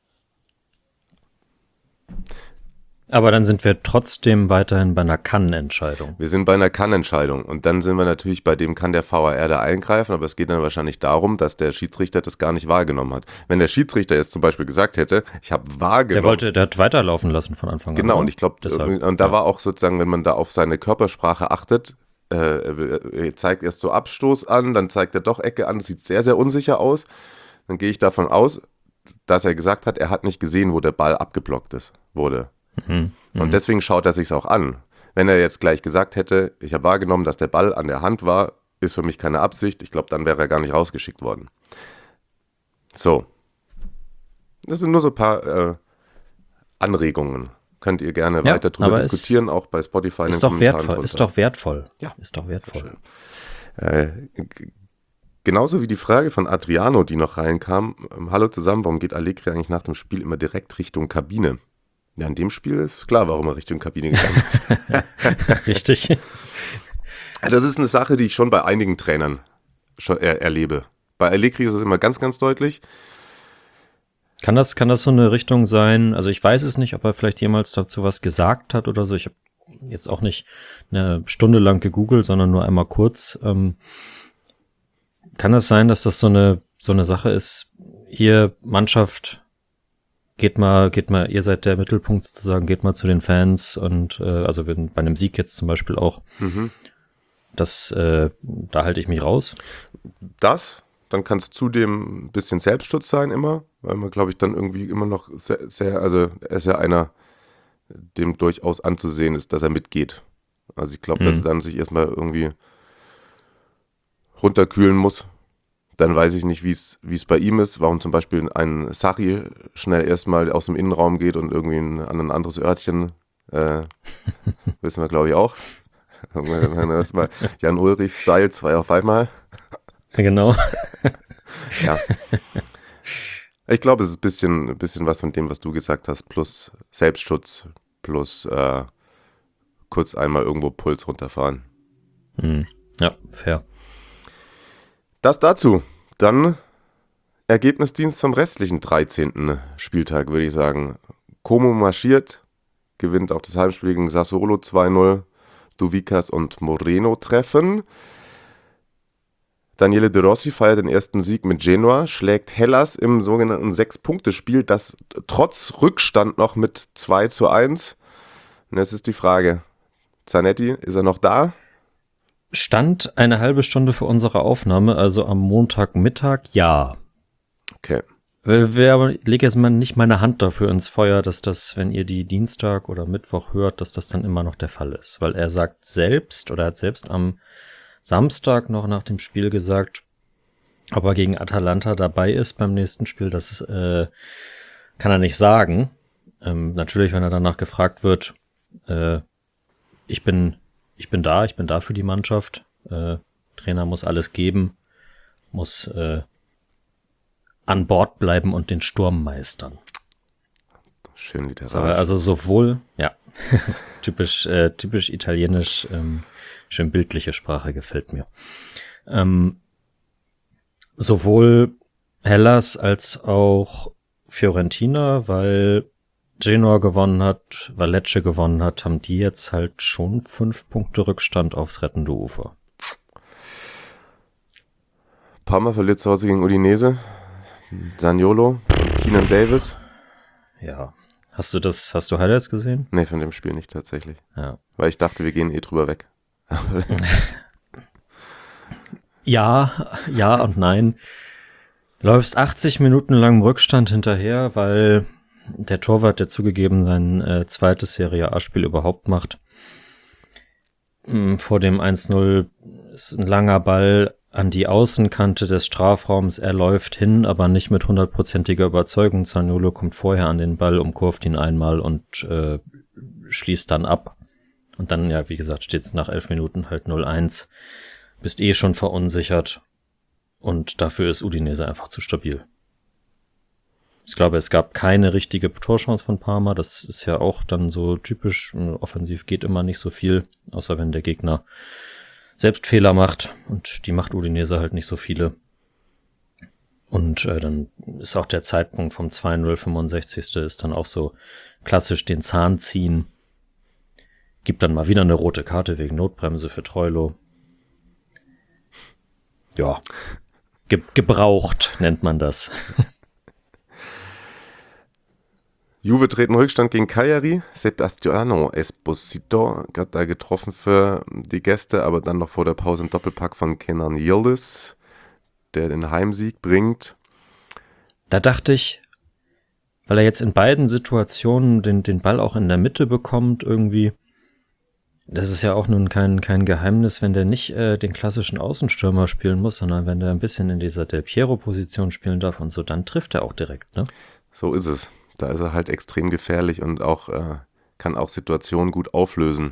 Aber dann sind wir trotzdem weiterhin bei einer Kann-Entscheidung. wir sind bei einer Kann-Entscheidung und dann sind wir natürlich bei dem, kann der V A R da eingreifen, aber es geht dann wahrscheinlich darum, dass der Schiedsrichter das gar nicht wahrgenommen hat. Wenn der Schiedsrichter jetzt zum Beispiel gesagt hätte, ich habe wahrgenommen. Der wollte, der hat weiterlaufen lassen von Anfang an. Genau, oder? und ich glaube, Deshalb, und da ja. war auch sozusagen, wenn man da auf seine Körpersprache achtet, äh, er zeigt erst so Abstoß an, dann zeigt er doch Ecke an, das sieht sehr, sehr unsicher aus. Dann gehe ich davon aus, dass er gesagt hat, er hat nicht gesehen, wo der Ball abgeblockt ist, wurde. Mhm. Und deswegen schaut er sich's auch an. Wenn er jetzt gleich gesagt hätte, ich habe wahrgenommen, dass der Ball an der Hand war, ist für mich keine Absicht, ich glaube, dann wäre er gar nicht rausgeschickt worden. So. Das sind nur so ein paar äh, Anregungen. Könnt ihr gerne Ja, weiter drüber aber es diskutieren, auch bei Spotify in Ist den doch Kommentaren wertvoll, drunter. ist doch wertvoll. Ja. Ist doch wertvoll. Äh, g- genauso wie die Frage von Adriano, die noch reinkam. Ähm, Hallo zusammen, warum geht Allegri eigentlich nach dem Spiel immer direkt Richtung Kabine? Ja, in dem Spiel ist klar, warum er Richtung Kabine gegangen ist. Richtig. Das ist eine Sache, die ich schon bei einigen Trainern schon er erlebe. Bei Allegri ist es immer ganz, ganz deutlich. Kann das, kann das so eine Richtung sein? Also ich weiß es nicht, ob er vielleicht jemals dazu was gesagt hat oder so. Ich habe jetzt auch nicht eine Stunde lang gegoogelt, sondern nur einmal kurz. Ähm, kann es sein, dass das so eine, so eine Sache ist? Hier, Mannschaft, geht mal, geht mal, ihr seid der Mittelpunkt sozusagen, geht mal zu den Fans und äh, also wenn, bei einem Sieg jetzt zum Beispiel auch. Mhm. Das, äh, da halte ich mich raus. Das, dann kann es zudem ein bisschen Selbstschutz sein immer, weil man, glaube ich, dann irgendwie immer noch sehr, sehr, also er ist ja einer, dem durchaus anzusehen ist, dass er mitgeht. Also ich glaube, dass Mhm. er dann sich erstmal irgendwie runterkühlen muss. Dann weiß ich nicht, wie es wie es bei ihm ist, warum zum Beispiel ein Sarri schnell erstmal aus dem Innenraum geht und irgendwie ein, an ein anderes Örtchen, äh, wissen wir, glaube ich, auch. Erstmal Jan Ulrich-Style, zwei auf einmal. Ja, genau. Ja. Ich glaube, es ist ein bisschen, ein bisschen was von dem, was du gesagt hast, plus Selbstschutz, plus äh, kurz einmal irgendwo Puls runterfahren. Mhm. Ja, fair. Das dazu. Dann Ergebnisdienst vom restlichen dreizehnten Spieltag, würde ich sagen. Como marschiert, gewinnt auch das Heimspiel gegen Sassuolo zwei null. Duvikas und Moreno treffen. Daniele De Rossi feiert den ersten Sieg mit Genoa, schlägt Hellas im sogenannten Sechs-Punkte-Spiel, das trotz Rückstand noch mit zwei zu eins. Und jetzt ist die Frage, Zanetti, ist er noch da? Stand eine halbe Stunde vor unserer Aufnahme, also am Montagmittag, ja. Okay. Wir, wir, ich lege jetzt mal nicht meine Hand dafür ins Feuer, dass das, wenn ihr die Dienstag oder Mittwoch hört, dass das dann immer noch der Fall ist. Weil er sagt selbst, oder hat selbst am Samstag noch nach dem Spiel gesagt, ob er gegen Atalanta dabei ist beim nächsten Spiel. Das äh, kann er nicht sagen. Ähm, natürlich, wenn er danach gefragt wird, äh, ich bin, ich bin da, ich bin da für die Mannschaft. Äh, Trainer muss alles geben, muss äh, an Bord bleiben und den Sturm meistern. Schön literarisch. So, also sowohl, ja, typisch, äh, typisch italienisch, ähm, schön bildliche Sprache gefällt mir. Ähm, sowohl Hellas als auch Fiorentina, weil Genoa gewonnen hat, weil Lecce gewonnen hat, haben die jetzt halt schon fünf Punkte Rückstand aufs rettende Ufer. Parma verliert zu Hause gegen Udinese. Zaniolo, Keenan Davis. Ja. Hast du das, hast du Highlights gesehen? Nee, von dem Spiel nicht tatsächlich. Ja. Weil ich dachte, wir gehen eh drüber weg. Ja, ja und nein. Läufst achtzig Minuten lang im Rückstand hinterher, weil der Torwart, der zugegeben sein äh, zweites Serie A-Spiel überhaupt macht, vor dem eins null ist ein langer Ball an die Außenkante des Strafraums. Er läuft hin, aber nicht mit hundertprozentiger Überzeugung. Zaniolo kommt vorher an den Ball, umkurvt ihn einmal und äh, schließt dann ab. Und dann, ja, wie gesagt, steht es nach elf Minuten halt null eins. Bist eh schon verunsichert. Und dafür ist Udinese einfach zu stabil. Ich glaube, es gab keine richtige Torchance von Parma. Das ist ja auch dann so typisch. Offensiv geht immer nicht so viel, außer wenn der Gegner selbst Fehler macht. Und die macht Udinese halt nicht so viele. Und äh, dann ist auch der Zeitpunkt vom zwei null fünfundsechzigsten ist dann auch so klassisch den Zahn ziehen. Gibt dann mal wieder eine rote Karte wegen Notbremse für Troilo. Ja, Ge- gebraucht nennt man das. Juve treten Rückstand gegen Cagliari. Sebastiano Esposito hat da getroffen für die Gäste, aber dann noch vor der Pause ein Doppelpack von Kenan Yildiz, der den Heimsieg bringt. Da dachte ich, weil er jetzt in beiden Situationen den, den Ball auch in der Mitte bekommt irgendwie, das ist ja auch nun kein, kein Geheimnis, wenn der nicht äh, den klassischen Außenstürmer spielen muss, sondern wenn der ein bisschen in dieser Del Piero-Position spielen darf und so, dann trifft er auch direkt, ne? So ist es. Da ist er halt extrem gefährlich und auch äh, kann auch Situationen gut auflösen.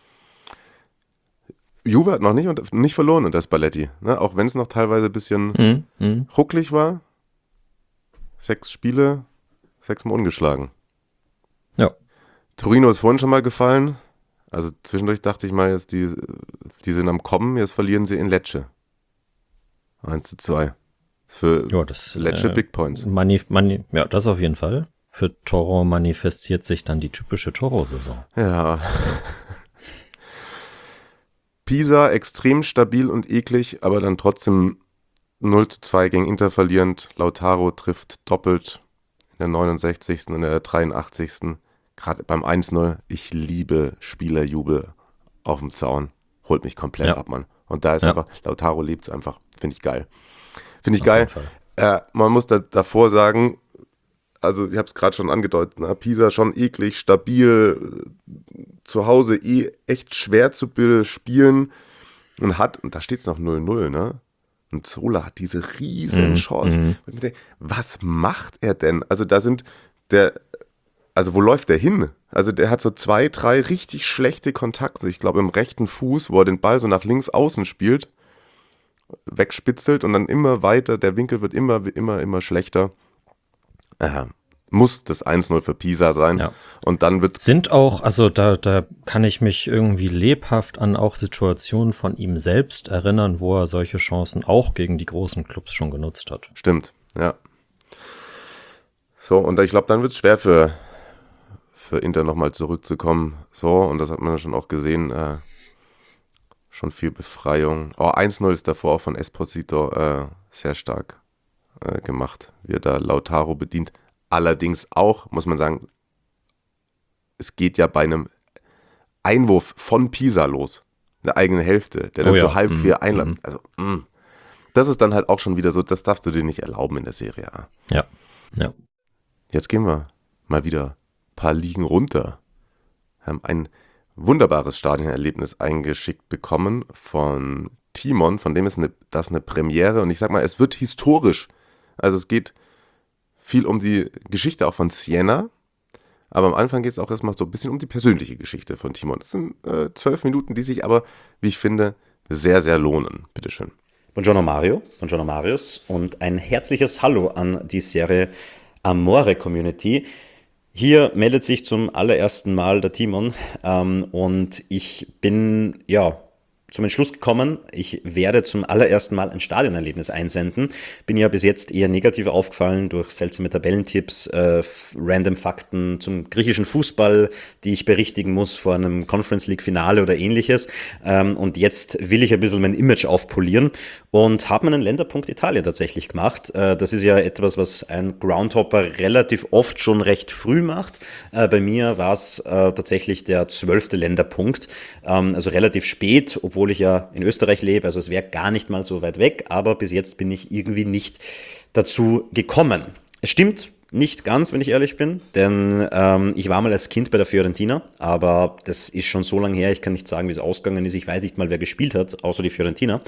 Juve hat noch nicht, und, nicht verloren unter Spalletti, ne? Auch wenn es noch teilweise ein bisschen Mhm. Mhm. rucklig war. Sechs Spiele, sechsmal ungeschlagen. Ja. Torino ist vorhin schon mal gefallen. Also zwischendurch dachte ich mal, jetzt die, die sind am Kommen, jetzt verlieren sie in Lecce. eins zu zwei. Für Ja, das Lecce äh, Big Points. Mani, Mani, ja, das auf jeden Fall. Für Toro manifestiert sich dann die typische Toro-Saison. Ja. Pisa extrem stabil und eklig, aber dann trotzdem null zu zwei gegen Inter verlierend. Lautaro trifft doppelt in der neunundsechzigsten und in der dreiundachtzigsten Gerade beim eins null. Ich liebe Spielerjubel auf dem Zaun. Holt mich komplett Ja. ab, Mann. Und da ist Ja. einfach, Lautaro lebt es einfach. Finde ich geil. Finde ich Auf geil. jeden Fall. Äh, man muss da, davor sagen, also ich habe es gerade schon angedeutet, ne? Pisa schon eklig, stabil, zu Hause eh echt schwer zu bespielen und hat, und da steht es noch null null, ne? Und Zola hat diese riesen Mhm, Chance. mhm. Und ich mir denke, was macht er denn? Also da sind der, also wo läuft der hin? Also der hat so zwei, drei richtig schlechte Kontakte. Ich glaube im rechten Fuß, wo er den Ball so nach links außen spielt, wegspitzelt und dann immer weiter, der Winkel wird immer, immer, immer schlechter. Äh, muss das eins null für Pisa sein. Ja. Und dann wird Sind auch, also da, da kann ich mich irgendwie lebhaft an auch Situationen von ihm selbst erinnern, wo er solche Chancen auch gegen die großen Clubs schon genutzt hat. Stimmt, ja. So, und ich glaube, dann wird es schwer für, für Inter nochmal zurückzukommen. So, und das hat man schon auch gesehen. Äh, schon viel Befreiung. Oh, eins null ist davor auch von Esposito äh, sehr stark äh, gemacht, wie er da Lautaro bedient. Allerdings auch, muss man sagen, es geht ja bei einem Einwurf von Pisa los, in der eigenen Hälfte, der dann Oh ja. so halb quer Mhm. einläuft. Also, mh. Das ist dann halt auch schon wieder so, das darfst du dir nicht erlauben in der Serie A. Ja, ja. Jetzt gehen wir mal wieder ein paar Ligen runter. Wir haben ein wunderbares Stadionerlebnis eingeschickt bekommen von Timon, von dem ist eine, das eine Premiere und ich sag mal, es wird historisch. Also es geht viel um die Geschichte auch von Siena, aber am Anfang geht es auch erstmal so ein bisschen um die persönliche Geschichte von Timon. Das sind äh, zwölf Minuten, die sich aber, wie ich finde, sehr, sehr lohnen. Bitteschön. Buongiorno Mario, buongiorno Marius und ein herzliches Hallo an die Serie Amore Community. Hier meldet sich zum allerersten Mal der Timon ähm, und ich bin, ja, zum Entschluss gekommen, ich werde zum allerersten Mal ein Stadionerlebnis einsenden. Bin ja bis jetzt eher negativ aufgefallen durch seltsame Tabellentipps, äh, random Fakten zum griechischen Fußball, die ich berichtigen muss vor einem Conference League Finale oder ähnliches. Ähm, und jetzt will ich ein bisschen mein Image aufpolieren und habe meinen Länderpunkt Italien tatsächlich gemacht. Äh, das ist ja etwas, was ein Groundhopper relativ oft schon recht früh macht. Äh, bei mir war es äh, tatsächlich der zwölfte Länderpunkt, ähm, also relativ spät, obwohl obwohl ich ja in Österreich lebe, also es wäre gar nicht mal so weit weg, aber bis jetzt bin ich irgendwie nicht dazu gekommen. Es stimmt nicht ganz, wenn ich ehrlich bin, denn ähm, ich war mal als Kind bei der Fiorentina, aber das ist schon so lange her, ich kann nicht sagen, wie es ausgegangen ist, ich weiß nicht mal, wer gespielt hat, außer die Fiorentina,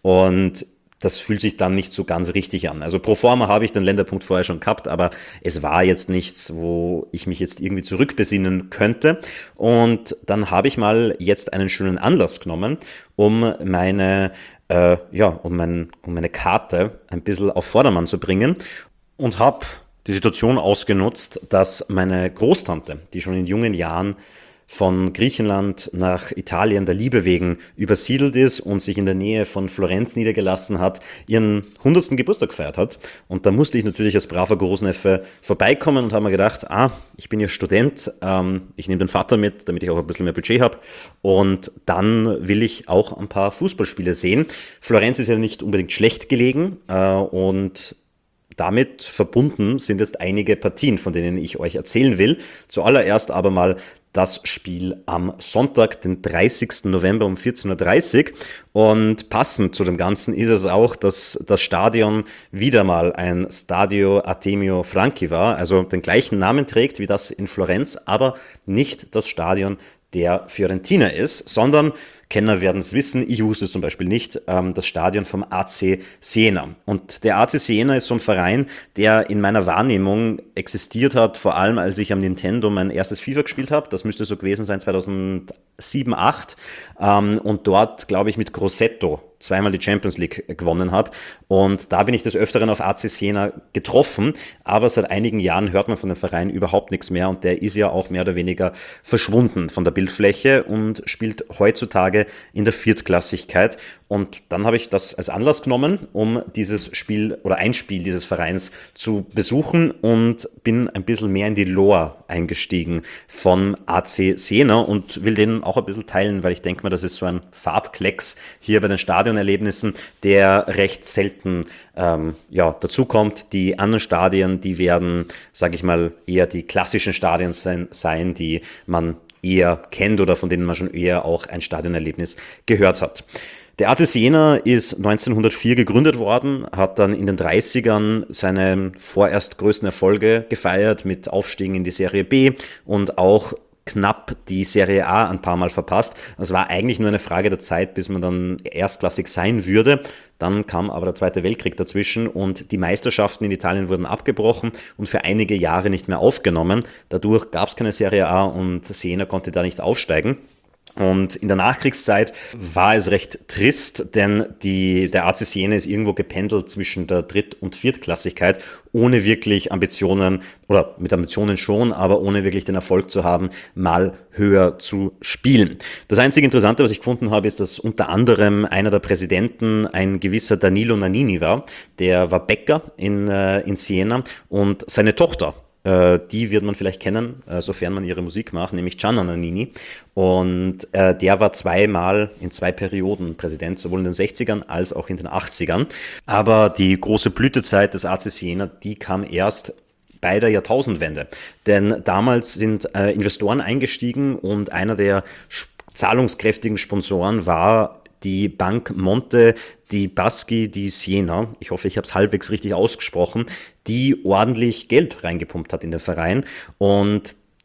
und das fühlt sich dann nicht so ganz richtig an. Also pro forma habe ich den Länderpunkt vorher schon gehabt, aber es war jetzt nichts, wo ich mich jetzt irgendwie zurückbesinnen könnte. Und dann habe ich mal jetzt einen schönen Anlass genommen, um meine, äh, ja, um, mein, um meine Karte ein bisschen auf Vordermann zu bringen und habe die Situation ausgenutzt, dass meine Großtante, die schon in jungen Jahren von Griechenland nach Italien der Liebe wegen übersiedelt ist und sich in der Nähe von Florenz niedergelassen hat, ihren hundertsten Geburtstag gefeiert hat. Und da musste ich natürlich als braver Großneffe vorbeikommen und habe mir gedacht, ah, ich bin ja Student, ähm, ich nehme den Vater mit, damit ich auch ein bisschen mehr Budget habe. Und dann will ich auch ein paar Fußballspiele sehen. Florenz ist ja nicht unbedingt schlecht gelegen äh, und damit verbunden sind jetzt einige Partien, von denen ich euch erzählen will. Zuallererst aber mal das Spiel am Sonntag, den dreißigsten November um vierzehn Uhr dreißig. Und passend zu dem Ganzen ist es auch, dass das Stadion wieder mal ein Stadio Artemio Franchi war, also den gleichen Namen trägt wie das in Florenz, aber nicht das Stadion der Fiorentina ist, sondern, Kenner werden es wissen, ich wusste es zum Beispiel nicht, ähm, das Stadion vom A C Siena. Und der A C Siena ist so ein Verein, der in meiner Wahrnehmung existiert hat, vor allem als ich am Nintendo mein erstes FIFA gespielt habe. Das müsste so gewesen sein zweitausendsieben, acht. Ähm, und dort, glaube ich, mit Grosseto zweimal die Champions League gewonnen habe. Und da bin ich des Öfteren auf A C Siena getroffen. Aber seit einigen Jahren hört man von dem Verein überhaupt nichts mehr. Und der ist ja auch mehr oder weniger verschwunden von der Bildfläche und spielt heutzutage in der Viertklassigkeit. Und dann habe ich das als Anlass genommen, um dieses Spiel oder ein Spiel dieses Vereins zu besuchen und bin ein bisschen mehr in die Lore eingestiegen von A C Siena und will den auch ein bisschen teilen, weil ich denke mal, das ist so ein Farbklecks hier bei den Stadionerlebnissen, der recht selten ähm, ja, dazukommt. Die anderen Stadien, die werden, sage ich mal, eher die klassischen Stadien sein, sein, die man eher kennt oder von denen man schon eher auch ein Stadionerlebnis gehört hat. Der A C Siena ist neunzehnhundertvier gegründet worden, hat dann in den dreißigern seine vorerst größten Erfolge gefeiert mit Aufstiegen in die Serie B und auch knapp die Serie A ein paar Mal verpasst. Es war eigentlich nur eine Frage der Zeit, bis man dann erstklassig sein würde. Dann kam aber der Zweite Weltkrieg dazwischen und die Meisterschaften in Italien wurden abgebrochen und für einige Jahre nicht mehr aufgenommen. Dadurch gab es keine Serie A und Siena konnte da nicht aufsteigen. Und in der Nachkriegszeit war es recht trist, denn die, der A C Siena ist irgendwo gependelt zwischen der Dritt- und Viertklassigkeit, ohne wirklich Ambitionen, oder mit Ambitionen schon, aber ohne wirklich den Erfolg zu haben, mal höher zu spielen. Das einzige Interessante, was ich gefunden habe, ist, dass unter anderem einer der Präsidenten ein gewisser Danilo Nannini war. Der war Bäcker in, äh, in Siena und seine Tochter, die wird man vielleicht kennen, sofern man ihre Musik macht, nämlich Gianna Nannini. Und äh, der war zweimal in zwei Perioden Präsident, sowohl in den sechzigern als auch in den achtzigern. Aber die große Blütezeit des A C Siena, die kam erst bei der Jahrtausendwende. Denn damals sind äh, Investoren eingestiegen und einer der zahlungskräftigen Sponsoren war die Bank Monte dei Paschi di Siena, ich hoffe, ich habe es halbwegs richtig ausgesprochen, die ordentlich Geld reingepumpt hat in den Verein. Und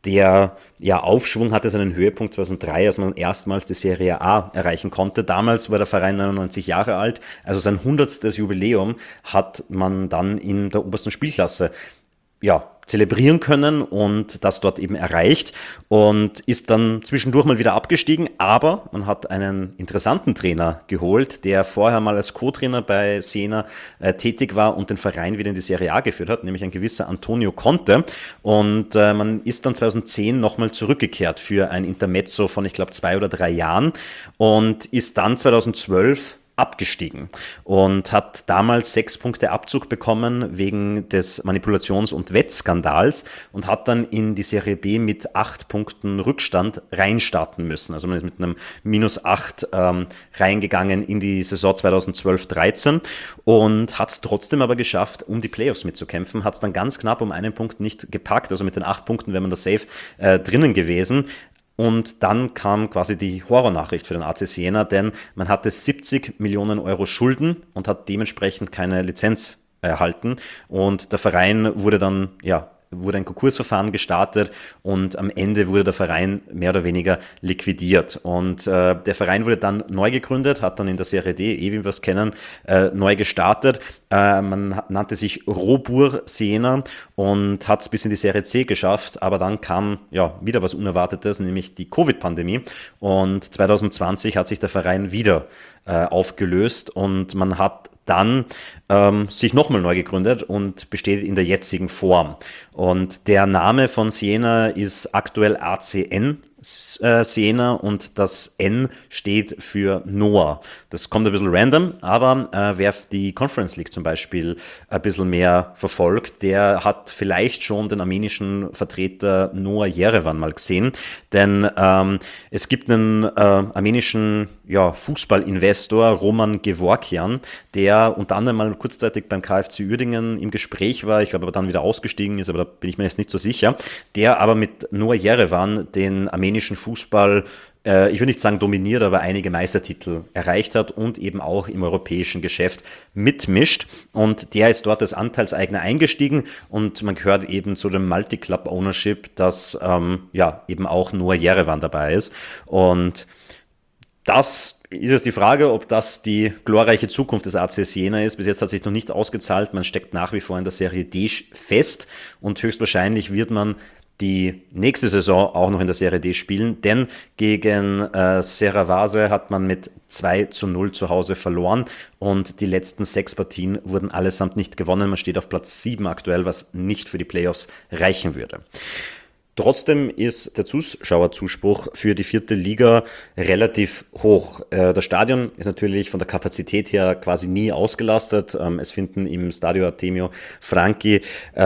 Der ja, Aufschwung hatte seinen Höhepunkt zweitausenddrei, als man erstmals die Serie A erreichen konnte. Damals war der Verein neunundneunzig Jahre alt, also sein hundertstes Jubiläum hat man dann in der obersten Spielklasse ja, zelebrieren können und das dort eben erreicht und ist dann zwischendurch mal wieder abgestiegen, aber man hat einen interessanten Trainer geholt, der vorher mal als Co-Trainer bei Siena äh, tätig war und den Verein wieder in die Serie A geführt hat, nämlich ein gewisser Antonio Conte, und äh, man ist dann zweitausendzehn nochmal zurückgekehrt für ein Intermezzo von, ich glaube, zwei oder drei Jahren und ist dann zweitausendzwölf abgestiegen und hat damals sechs Punkte Abzug bekommen wegen des Manipulations- und Wettskandals und hat dann in die Serie B mit acht Punkten Rückstand reinstarten müssen. Also man ist mit einem minus acht ähm, reingegangen in die Saison zweitausendzwölf dreizehn und hat es trotzdem aber geschafft, um die Playoffs mitzukämpfen, hat es dann ganz knapp um einen Punkt nicht gepackt, also mit den acht Punkten wäre man da safe äh, drinnen gewesen. Und dann kam quasi die Horrornachricht für den A C Siena, denn man hatte siebzig Millionen Euro Schulden und hat dementsprechend keine Lizenz erhalten. Und der Verein wurde dann, ja, wurde ein Konkursverfahren gestartet und am Ende wurde der Verein mehr oder weniger liquidiert. Und äh, der Verein wurde dann neu gegründet, hat dann in der Serie D, eh wie wir es kennen, äh, neu gestartet. Äh, man nannte sich Robur Siena und hat es bis in die Serie C geschafft, aber dann kam ja wieder was Unerwartetes, nämlich die Covid-Pandemie, und zweitausendzwanzig hat sich der Verein wieder äh, aufgelöst und man hat dann ähm, sich nochmal neu gegründet und besteht in der jetzigen Form. Und der Name von Siena ist aktuell A C N äh, Siena und das N steht für Noah. Das kommt ein bisschen random, aber äh, wer die Conference League zum Beispiel ein bisschen mehr verfolgt, der hat vielleicht schon den armenischen Vertreter Noah Yerevan mal gesehen, denn ähm, es gibt einen äh, armenischen ja, Fußballinvestor, Roman Gevorkian, der unter anderem mal kurzzeitig beim K F C Uerdingen im Gespräch war, ich glaube aber dann wieder ausgestiegen ist, aber da bin ich mir jetzt nicht so sicher, der aber mit Noah Yerevan den armenischen Fußball, äh, ich will nicht sagen dominiert, aber einige Meistertitel erreicht hat und eben auch im europäischen Geschäft mitmischt, und der ist dort als Anteilseigner eingestiegen und man gehört eben zu dem Multi-Club-Ownership, dass ähm, ja eben auch Noah Yerevan dabei ist, und das ist jetzt die Frage, ob das die glorreiche Zukunft des A C Siena ist. Bis jetzt hat sich noch nicht ausgezahlt. Man steckt nach wie vor in der Serie D fest und höchstwahrscheinlich wird man die nächste Saison auch noch in der Serie D spielen, denn gegen äh, Serravase hat man mit zwei zu null zu Hause verloren und die letzten sechs Partien wurden allesamt nicht gewonnen. Man steht auf Platz sieben aktuell, was nicht für die Playoffs reichen würde. Trotzdem ist der Zuschauerzuspruch für die vierte Liga relativ hoch. Das Stadion ist natürlich von der Kapazität her quasi nie ausgelastet. Es finden im Stadio Artemio Franchi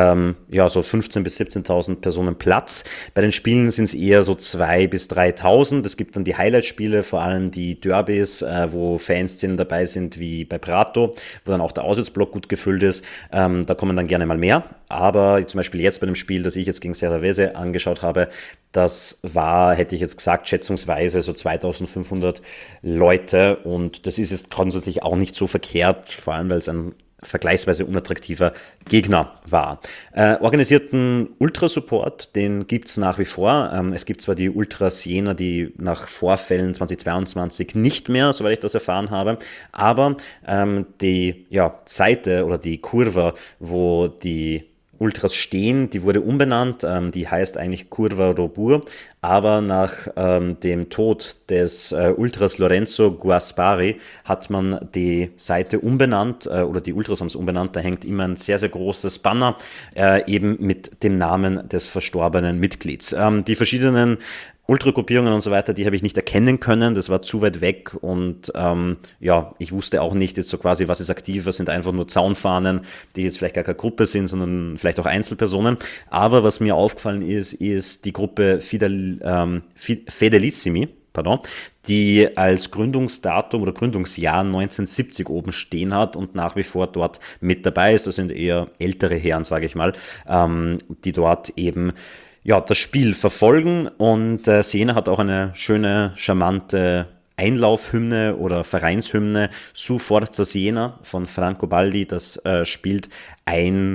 ja so fünfzehntausend bis siebzehntausend Personen Platz. Bei den Spielen sind es eher so zweitausend bis dreitausend. Es gibt dann die Highlight-Spiele, vor allem die Derbys, wo Fanszenen dabei sind wie bei Prato, wo dann auch der Auswärtsblock gut gefüllt ist. Da kommen dann gerne mal mehr. Aber zum Beispiel jetzt bei dem Spiel, das ich jetzt gegen Serravese angeschaut habe, das war, hätte ich jetzt gesagt, schätzungsweise so zweitausendfünfhundert Leute, und das ist jetzt grundsätzlich auch nicht so verkehrt, vor allem weil es ein vergleichsweise unattraktiver Gegner war. Äh, organisierten Ultrasupport, den gibt es nach wie vor. Ähm, es gibt zwar die Ultra Siena, die nach Vorfällen zweitausendzweiundzwanzig nicht mehr, soweit ich das erfahren habe, aber ähm, die ja, Seite oder die Kurve, wo die Ultras stehen, die wurde umbenannt, ähm, die heißt eigentlich Curva Robur, aber nach ähm, dem Tod des äh, Ultras Lorenzo Guaspari hat man die Seite umbenannt, äh, oder die Ultras haben es umbenannt, da hängt immer ein sehr, sehr großes Banner, äh, eben mit dem Namen des verstorbenen Mitglieds. Ähm, die verschiedenen Ultragruppierungen und so weiter, die habe ich nicht erkennen können, das war zu weit weg, und ähm, ja, ich wusste auch nicht jetzt so quasi, was ist aktiv, was sind einfach nur Zaunfahnen, die jetzt vielleicht gar keine Gruppe sind, sondern vielleicht auch Einzelpersonen. Aber was mir aufgefallen ist, ist die Gruppe Fidel, ähm, Fedelissimi, pardon, die als Gründungsdatum oder Gründungsjahr neunzehnhundertsiebzig oben stehen hat und nach wie vor dort mit dabei ist. Das sind eher ältere Herren, sage ich mal, ähm, die dort eben ja, das Spiel verfolgen, und äh, Siena hat auch eine schöne, charmante Einlaufhymne oder Vereinshymne, Su Forza Siena von Franco Baldi. Das äh, spielt ein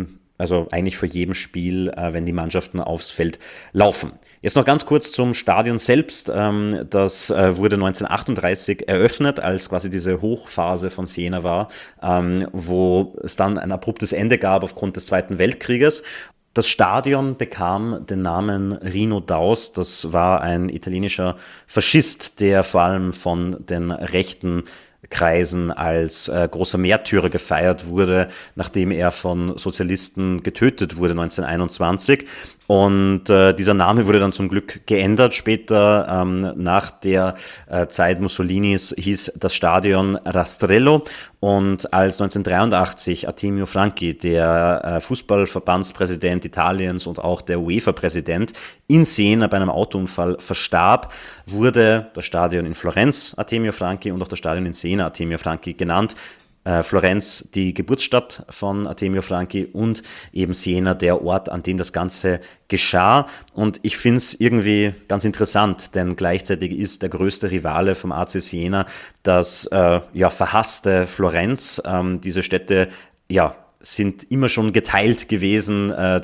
also eigentlich vor jedem Spiel, äh, wenn die Mannschaften aufs Feld laufen. Jetzt noch ganz kurz zum Stadion selbst. Ähm, das äh, wurde neunzehnhundertachtunddreißig eröffnet, als quasi diese Hochphase von Siena war, ähm, wo es dann ein abruptes Ende gab aufgrund des Zweiten Weltkrieges. Das Stadion bekam den Namen Rino Daus. Das war ein italienischer Faschist, der vor allem von den rechten Kreisen als äh, großer Märtyrer gefeiert wurde, nachdem er von Sozialisten getötet wurde neunzehnhunderteinundzwanzig. Und äh, dieser Name wurde dann zum Glück geändert. Später, ähm, nach der äh, Zeit Mussolinis, hieß das Stadion Rastrello. Und als neunzehnhundertdreiundachtzig Artemio Franchi, der äh, Fußballverbandspräsident Italiens und auch der UEFA-Präsident, in Siena bei einem Autounfall verstarb, wurde das Stadion in Florenz Artemio Franchi und auch das Stadion in Siena Artemio Franchi genannt. Äh, Florenz die Geburtsstadt von Artemio Franchi und eben Siena der Ort, an dem das Ganze geschah. Und ich finde es irgendwie ganz interessant, denn gleichzeitig ist der größte Rivale vom A C Siena das äh, ja, verhasste Florenz. Ähm, diese Städte ja, sind immer schon geteilt gewesen, äh,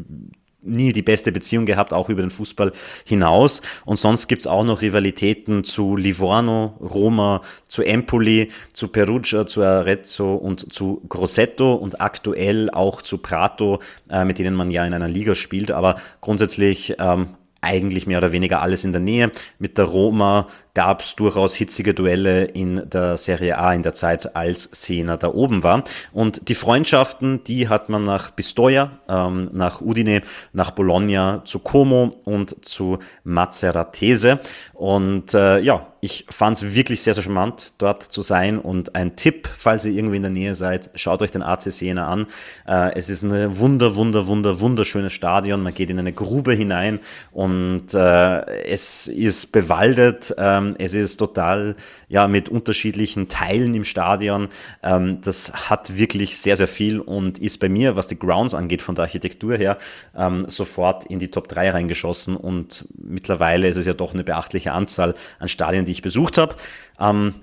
nie die beste Beziehung gehabt, auch über den Fußball hinaus. Und sonst gibt's auch noch Rivalitäten zu Livorno, Roma, zu Empoli, zu Perugia, zu Arezzo und zu Grosseto und aktuell auch zu Prato, äh, mit denen man ja in einer Liga spielt. Aber grundsätzlich ähm, eigentlich mehr oder weniger alles in der Nähe. Mit der Roma gab es durchaus hitzige Duelle in der Serie A in der Zeit, als Siena da oben war. Und die Freundschaften, die hat man nach Pistoia, ähm, nach Udine, nach Bologna, zu Como und zu Maceratese. Und äh, ja, ich fand es wirklich sehr, sehr charmant, dort zu sein. Und ein Tipp, falls ihr irgendwie in der Nähe seid, schaut euch den A C Siena an. Äh, es ist ein wunder, wunder, wunder, wunderschönes Stadion. Man geht in eine Grube hinein und äh, es ist bewaldet. Ähm, es ist total ja, mit unterschiedlichen Teilen im Stadion. Ähm, das hat wirklich sehr, sehr viel und ist bei mir, was die Grounds angeht, von der Architektur her, ähm, sofort in die Top drei reingeschossen. Und mittlerweile ist es ja doch eine beachtliche Anzahl an Stadien, die ich besucht habe. Am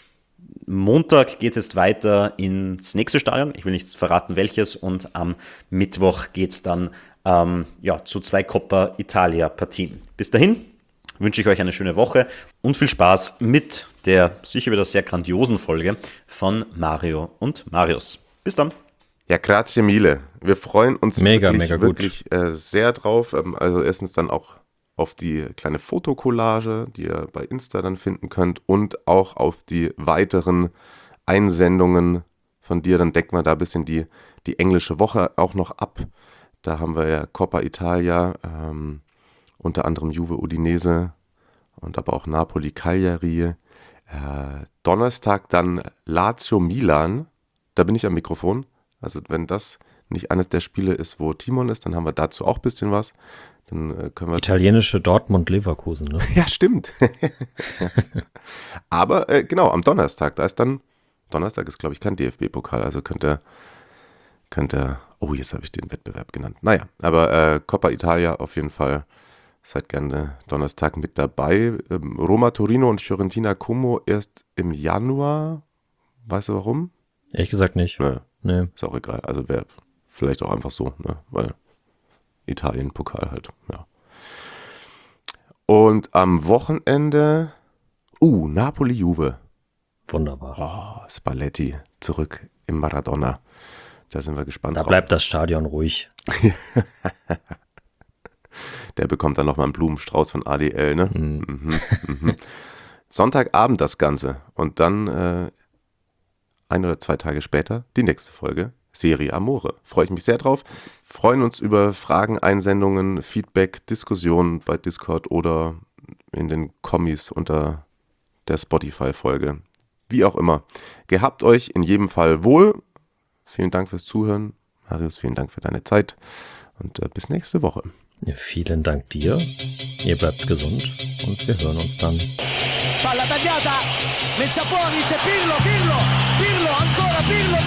Montag geht es jetzt weiter ins nächste Stadion. Ich will nicht verraten, welches. Und am Mittwoch geht es dann ähm, ja, zu zwei Coppa Italia-Partien. Bis dahin wünsche ich euch eine schöne Woche und viel Spaß mit der sicher wieder sehr grandiosen Folge von Mario und Marius. Bis dann. Ja, grazie mille. Wir freuen uns mega, wirklich, mega wirklich äh, sehr drauf. Ähm, also erstens dann auch auf die kleine Fotokollage, die ihr bei Insta dann finden könnt und auch auf die weiteren Einsendungen von dir. Dann decken wir da ein bisschen die, die englische Woche auch noch ab. Da haben wir ja Coppa Italia, ähm, unter anderem Juve Udinese und aber auch Napoli Cagliari. Äh, Donnerstag dann Lazio Milan. Da bin ich am Mikrofon. Also wenn das nicht eines der Spiele ist, wo Timon ist, dann haben wir dazu auch ein bisschen was. Dann äh, können wir Italienische Dortmund-Leverkusen, ne? Ja, stimmt. Aber äh, genau, am Donnerstag, da ist dann, Donnerstag ist glaube ich kein D F B-Pokal, also könnte, könnte, oh jetzt habe ich den Wettbewerb genannt. Naja, aber äh, Coppa Italia auf jeden Fall. Seid gerne Donnerstag mit dabei. Ähm, Roma Torino und Fiorentina Como erst im Januar. Weißt du warum? Ehrlich gesagt nicht. Nee, Nee. ist auch egal. Also wäre vielleicht auch einfach so, ne? Weil Italien-Pokal halt, ja. Und am Wochenende, uh, Napoli-Juve. Wunderbar. Oh, Spalletti zurück im Maradona. Da sind wir gespannt Da drauf. bleibt das Stadion ruhig. Der bekommt dann nochmal einen Blumenstrauß von A D L, ne? Mhm. Mhm, mhm. Sonntagabend das Ganze. Und dann äh, ein oder zwei Tage später die nächste Folge, Serie Amore. Freue ich mich sehr drauf. Freuen uns über Fragen, Einsendungen, Feedback, Diskussionen bei Discord oder in den Kommis unter der Spotify-Folge. Wie auch immer. Gehabt euch in jedem Fall wohl. Vielen Dank fürs Zuhören. Marius, vielen Dank für deine Zeit. Und äh, bis nächste Woche. Ja, vielen Dank dir. Ihr bleibt gesund und wir hören uns dann. Palla tagliata, messa fuori, c'è Pirlo, Pirlo, Pirlo, ancora Pirlo,